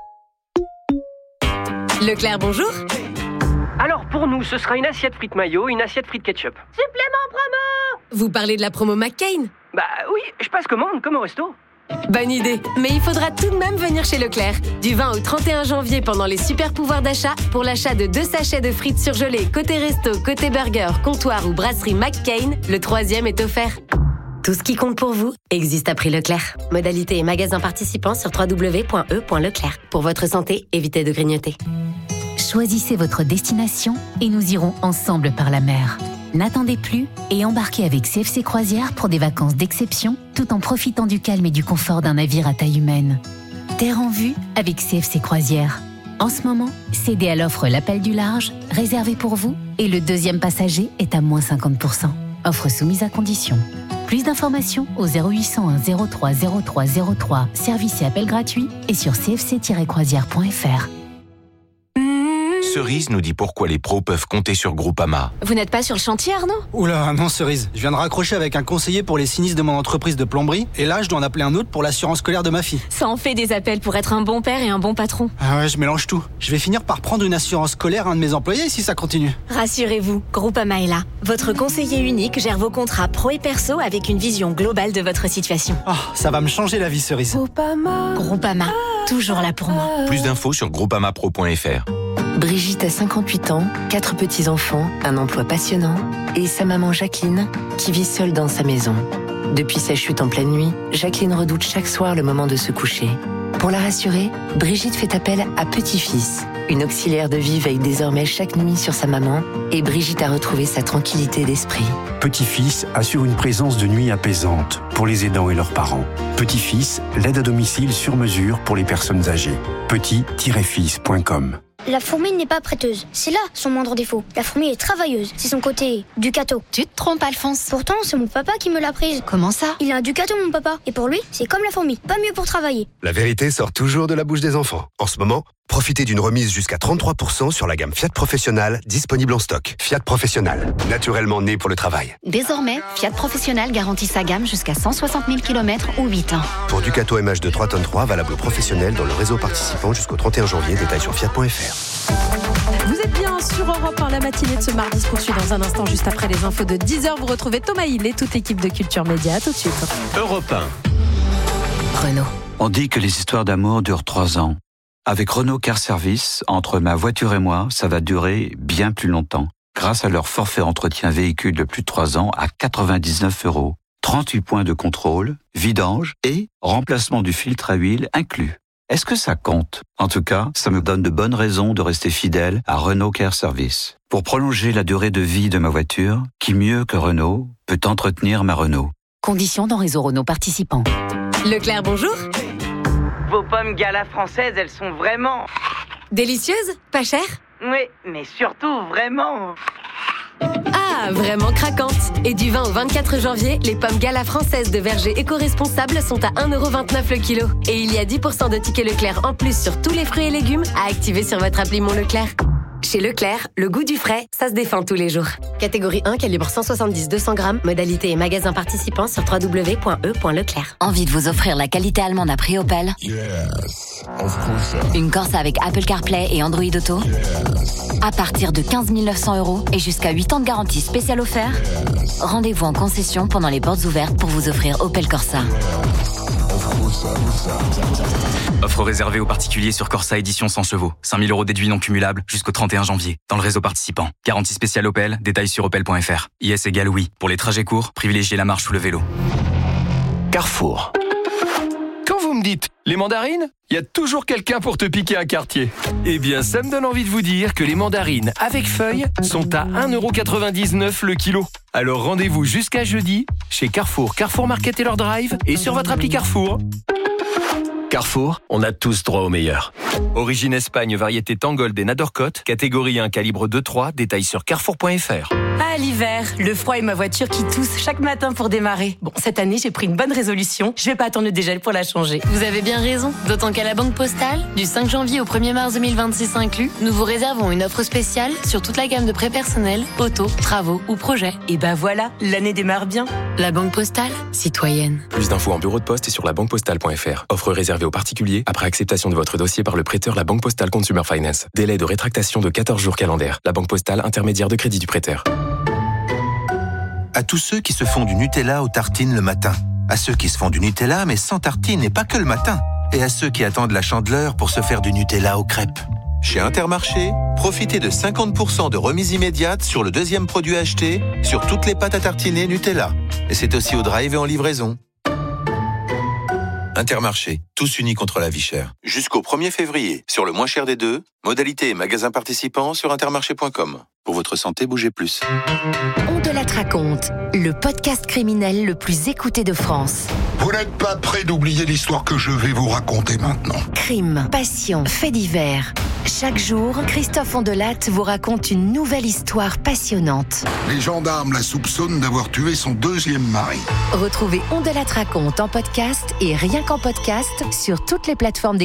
Leclerc, bonjour. Alors pour nous, ce sera une assiette frites mayo, une assiette frites ketchup. Supplément promo. Vous parlez de la promo McCain ? Bah oui, je passe commande comme au resto. Bonne idée, mais il faudra tout de même venir chez Leclerc. Du vingt au trente et un janvier pendant les super pouvoirs d'achat, pour l'achat de deux sachets de frites surgelées côté resto, côté burger, comptoir ou brasserie McCain, le troisième est offert. Tout ce qui compte pour vous existe à prix Leclerc. Modalité et magasins participants sur w w w point e point leclerc. Pour votre santé, évitez de grignoter. Choisissez votre destination et nous irons ensemble par la mer. N'attendez plus et embarquez avec C F C Croisières pour des vacances d'exception, tout en profitant du calme et du confort d'un navire à taille humaine. Terre en vue avec C F C Croisières. En ce moment, cédez à l'offre l'appel du large, réservé pour vous, et le deuxième passager est à moins cinquante pour cent. Offre soumise à condition. Plus d'informations au zéro huit cent un zéro trois zéro trois zéro trois, service et appel gratuit, et sur c f c tiret croisière point f r. Cerise nous dit pourquoi les pros peuvent compter sur Groupama. Vous n'êtes pas sur le chantier, Arnaud ? Oula, non Cerise. Je viens de raccrocher avec un conseiller pour les sinistres de mon entreprise de plomberie, et là, je dois en appeler un autre pour l'assurance scolaire de ma fille. Ça en fait des appels pour être un bon père et un bon patron. Ah ouais, je mélange tout. Je vais finir par prendre une assurance scolaire à un de mes employés si ça continue. Rassurez-vous, Groupama est là. Votre conseiller unique gère vos contrats pro et perso avec une vision globale de votre situation. Ah, oh, ça va me changer la vie, Cerise. Groupama. Groupama, toujours là pour moi. Plus d'infos sur groupama pro point f r. Brigitte a cinquante-huit ans, quatre petits-enfants, un emploi passionnant et sa maman Jacqueline qui vit seule dans sa maison. Depuis sa chute en pleine nuit, Jacqueline redoute chaque soir le moment de se coucher. Pour la rassurer, Brigitte fait appel à Petit-Fils. Une auxiliaire de vie veille désormais chaque nuit sur sa maman et Brigitte a retrouvé sa tranquillité d'esprit. Petit-Fils assure une présence de nuit apaisante pour les aidants et leurs parents. Petit-Fils, l'aide à domicile sur mesure pour les personnes âgées. petit tiret fils point com. La fourmi n'est pas prêteuse. C'est là son moindre défaut. La fourmi est travailleuse. C'est son côté Ducato. Tu te trompes, Alphonse. Pourtant, c'est mon papa qui me l'a prise. Comment ça ? Il a un Ducato, mon papa. Et pour lui, c'est comme la fourmi. Pas mieux pour travailler. La vérité sort toujours de la bouche des enfants. En ce moment, profitez d'une remise jusqu'à trente-trois pour cent sur la gamme Fiat Professional disponible en stock. Fiat Professional, naturellement né pour le travail. Désormais, Fiat Professional garantit sa gamme jusqu'à cent soixante mille kilomètres ou huit ans. Pour Ducato M H de trois tonnes trois, valable professionnel dans le réseau participant jusqu'au trente et un janvier. Détails sur fiat point f r. Vous êtes bien sur Europe un, la matinée de ce mardi se poursuit dans un instant, juste après les infos de dix heures. Vous retrouvez Thomas Hill et toute l'équipe de Culture Média. Tout de suite. Europe un. Renault. On dit que les histoires d'amour durent trois ans. Avec Renault Car Service, entre ma voiture et moi, ça va durer bien plus longtemps. Grâce à leur forfait entretien véhicule de plus de trois ans à quatre-vingt-dix-neuf euros. trente-huit points de contrôle, vidange et remplacement du filtre à huile inclus. Est-ce que ça compte ? En tout cas, ça me donne de bonnes raisons de rester fidèle à Renault Car Service. Pour prolonger la durée de vie de ma voiture, qui mieux que Renault peut entretenir ma Renault ? Conditions dans réseau Renault participant. Leclerc, bonjour. Vos pommes Gala françaises, elles sont vraiment... Délicieuses ? Pas chères ? Oui, mais surtout vraiment... Ah, vraiment craquantes. Et du vingt au vingt-quatre janvier, les pommes Gala françaises de verger éco-responsables sont à un euro vingt-neuf le kilo. Et il y a dix pour cent de tickets Leclerc en plus sur tous les fruits et légumes à activer sur votre appli Mon Leclerc. Chez Leclerc, le goût du frais, ça se défend tous les jours. Catégorie un, calibre cent soixante-dix à deux cents grammes, modalité et magasin participant sur w w w point e point leclerc. Envie de vous offrir la qualité allemande à prix Opel ? Yes, of course. Une Corsa avec Apple CarPlay et Android Auto ? Yes. À partir de quinze mille neuf cents euros et jusqu'à huit ans de garantie spéciale offerte ? Yes. Rendez-vous en concession pendant les portes ouvertes pour vous offrir Opel Corsa. Yes. Offre réservée aux particuliers sur Corsa édition cent chevaux. cinq mille euros déduits non cumulables jusqu'au trente et un janvier. Dans le réseau participant. Garantie spéciale Opel. Détails sur opel point f r. I S égale oui. Pour les trajets courts, privilégiez la marche ou le vélo. Carrefour. Quand vous me dites les mandarines, il y a toujours quelqu'un pour te piquer un quartier. Eh bien, ça me donne envie de vous dire que les mandarines avec feuilles sont à un euro quatre-vingt-dix-neuf le kilo. Alors rendez-vous jusqu'à jeudi chez Carrefour, Carrefour Market et leur drive et sur votre appli Carrefour. Carrefour, on a tous droit au meilleur. Origine Espagne, variété Tangold et Nadorcote, catégorie un, calibre deux trois, détails sur carrefour point f r. Ah, l'hiver, le froid et ma voiture qui tousse chaque matin pour démarrer. Bon, cette année, j'ai pris une bonne résolution. Je vais pas attendre le dégel pour la changer. Vous avez bien raison. D'autant qu'à la Banque Postale, du cinq janvier au premier mars deux mille vingt-six inclus, nous vous réservons une offre spéciale sur toute la gamme de prêts personnels, auto, travaux ou projets. Et ben voilà, l'année démarre bien. La Banque Postale, citoyenne. Plus d'infos en bureau de poste et sur la banque postale point f r. Offre réservée aux particuliers après acceptation de votre dossier par le prêteur La Banque Postale Consumer Finance. Délai de rétractation de quatorze jours calendaires. La Banque Postale, intermédiaire de crédit du prêteur. À tous ceux qui se font du Nutella aux tartines le matin. À ceux qui se font du Nutella mais sans tartine et pas que le matin. Et à ceux qui attendent la Chandeleur pour se faire du Nutella aux crêpes. Chez Intermarché, profitez de cinquante pour cent de remise immédiate sur le deuxième produit acheté sur toutes les pâtes à tartiner Nutella. Et c'est aussi au drive et en livraison. Intermarché, tous unis contre la vie chère. Jusqu'au premier février, sur le moins cher des deux, modalités et magasins participants sur intermarché point com. Pour votre santé, bougez plus. On de la raconte, le podcast criminel le plus écouté de France. Vous n'êtes pas prêt d'oublier l'histoire que je vais vous raconter maintenant. Crime, passion, faits divers. Chaque jour, Christophe Ondelatte vous raconte une nouvelle histoire passionnante. Les gendarmes la soupçonnent d'avoir tué son deuxième mari. Retrouvez On de la raconte en podcast et rien qu'en podcast sur toutes les plateformes d'écoute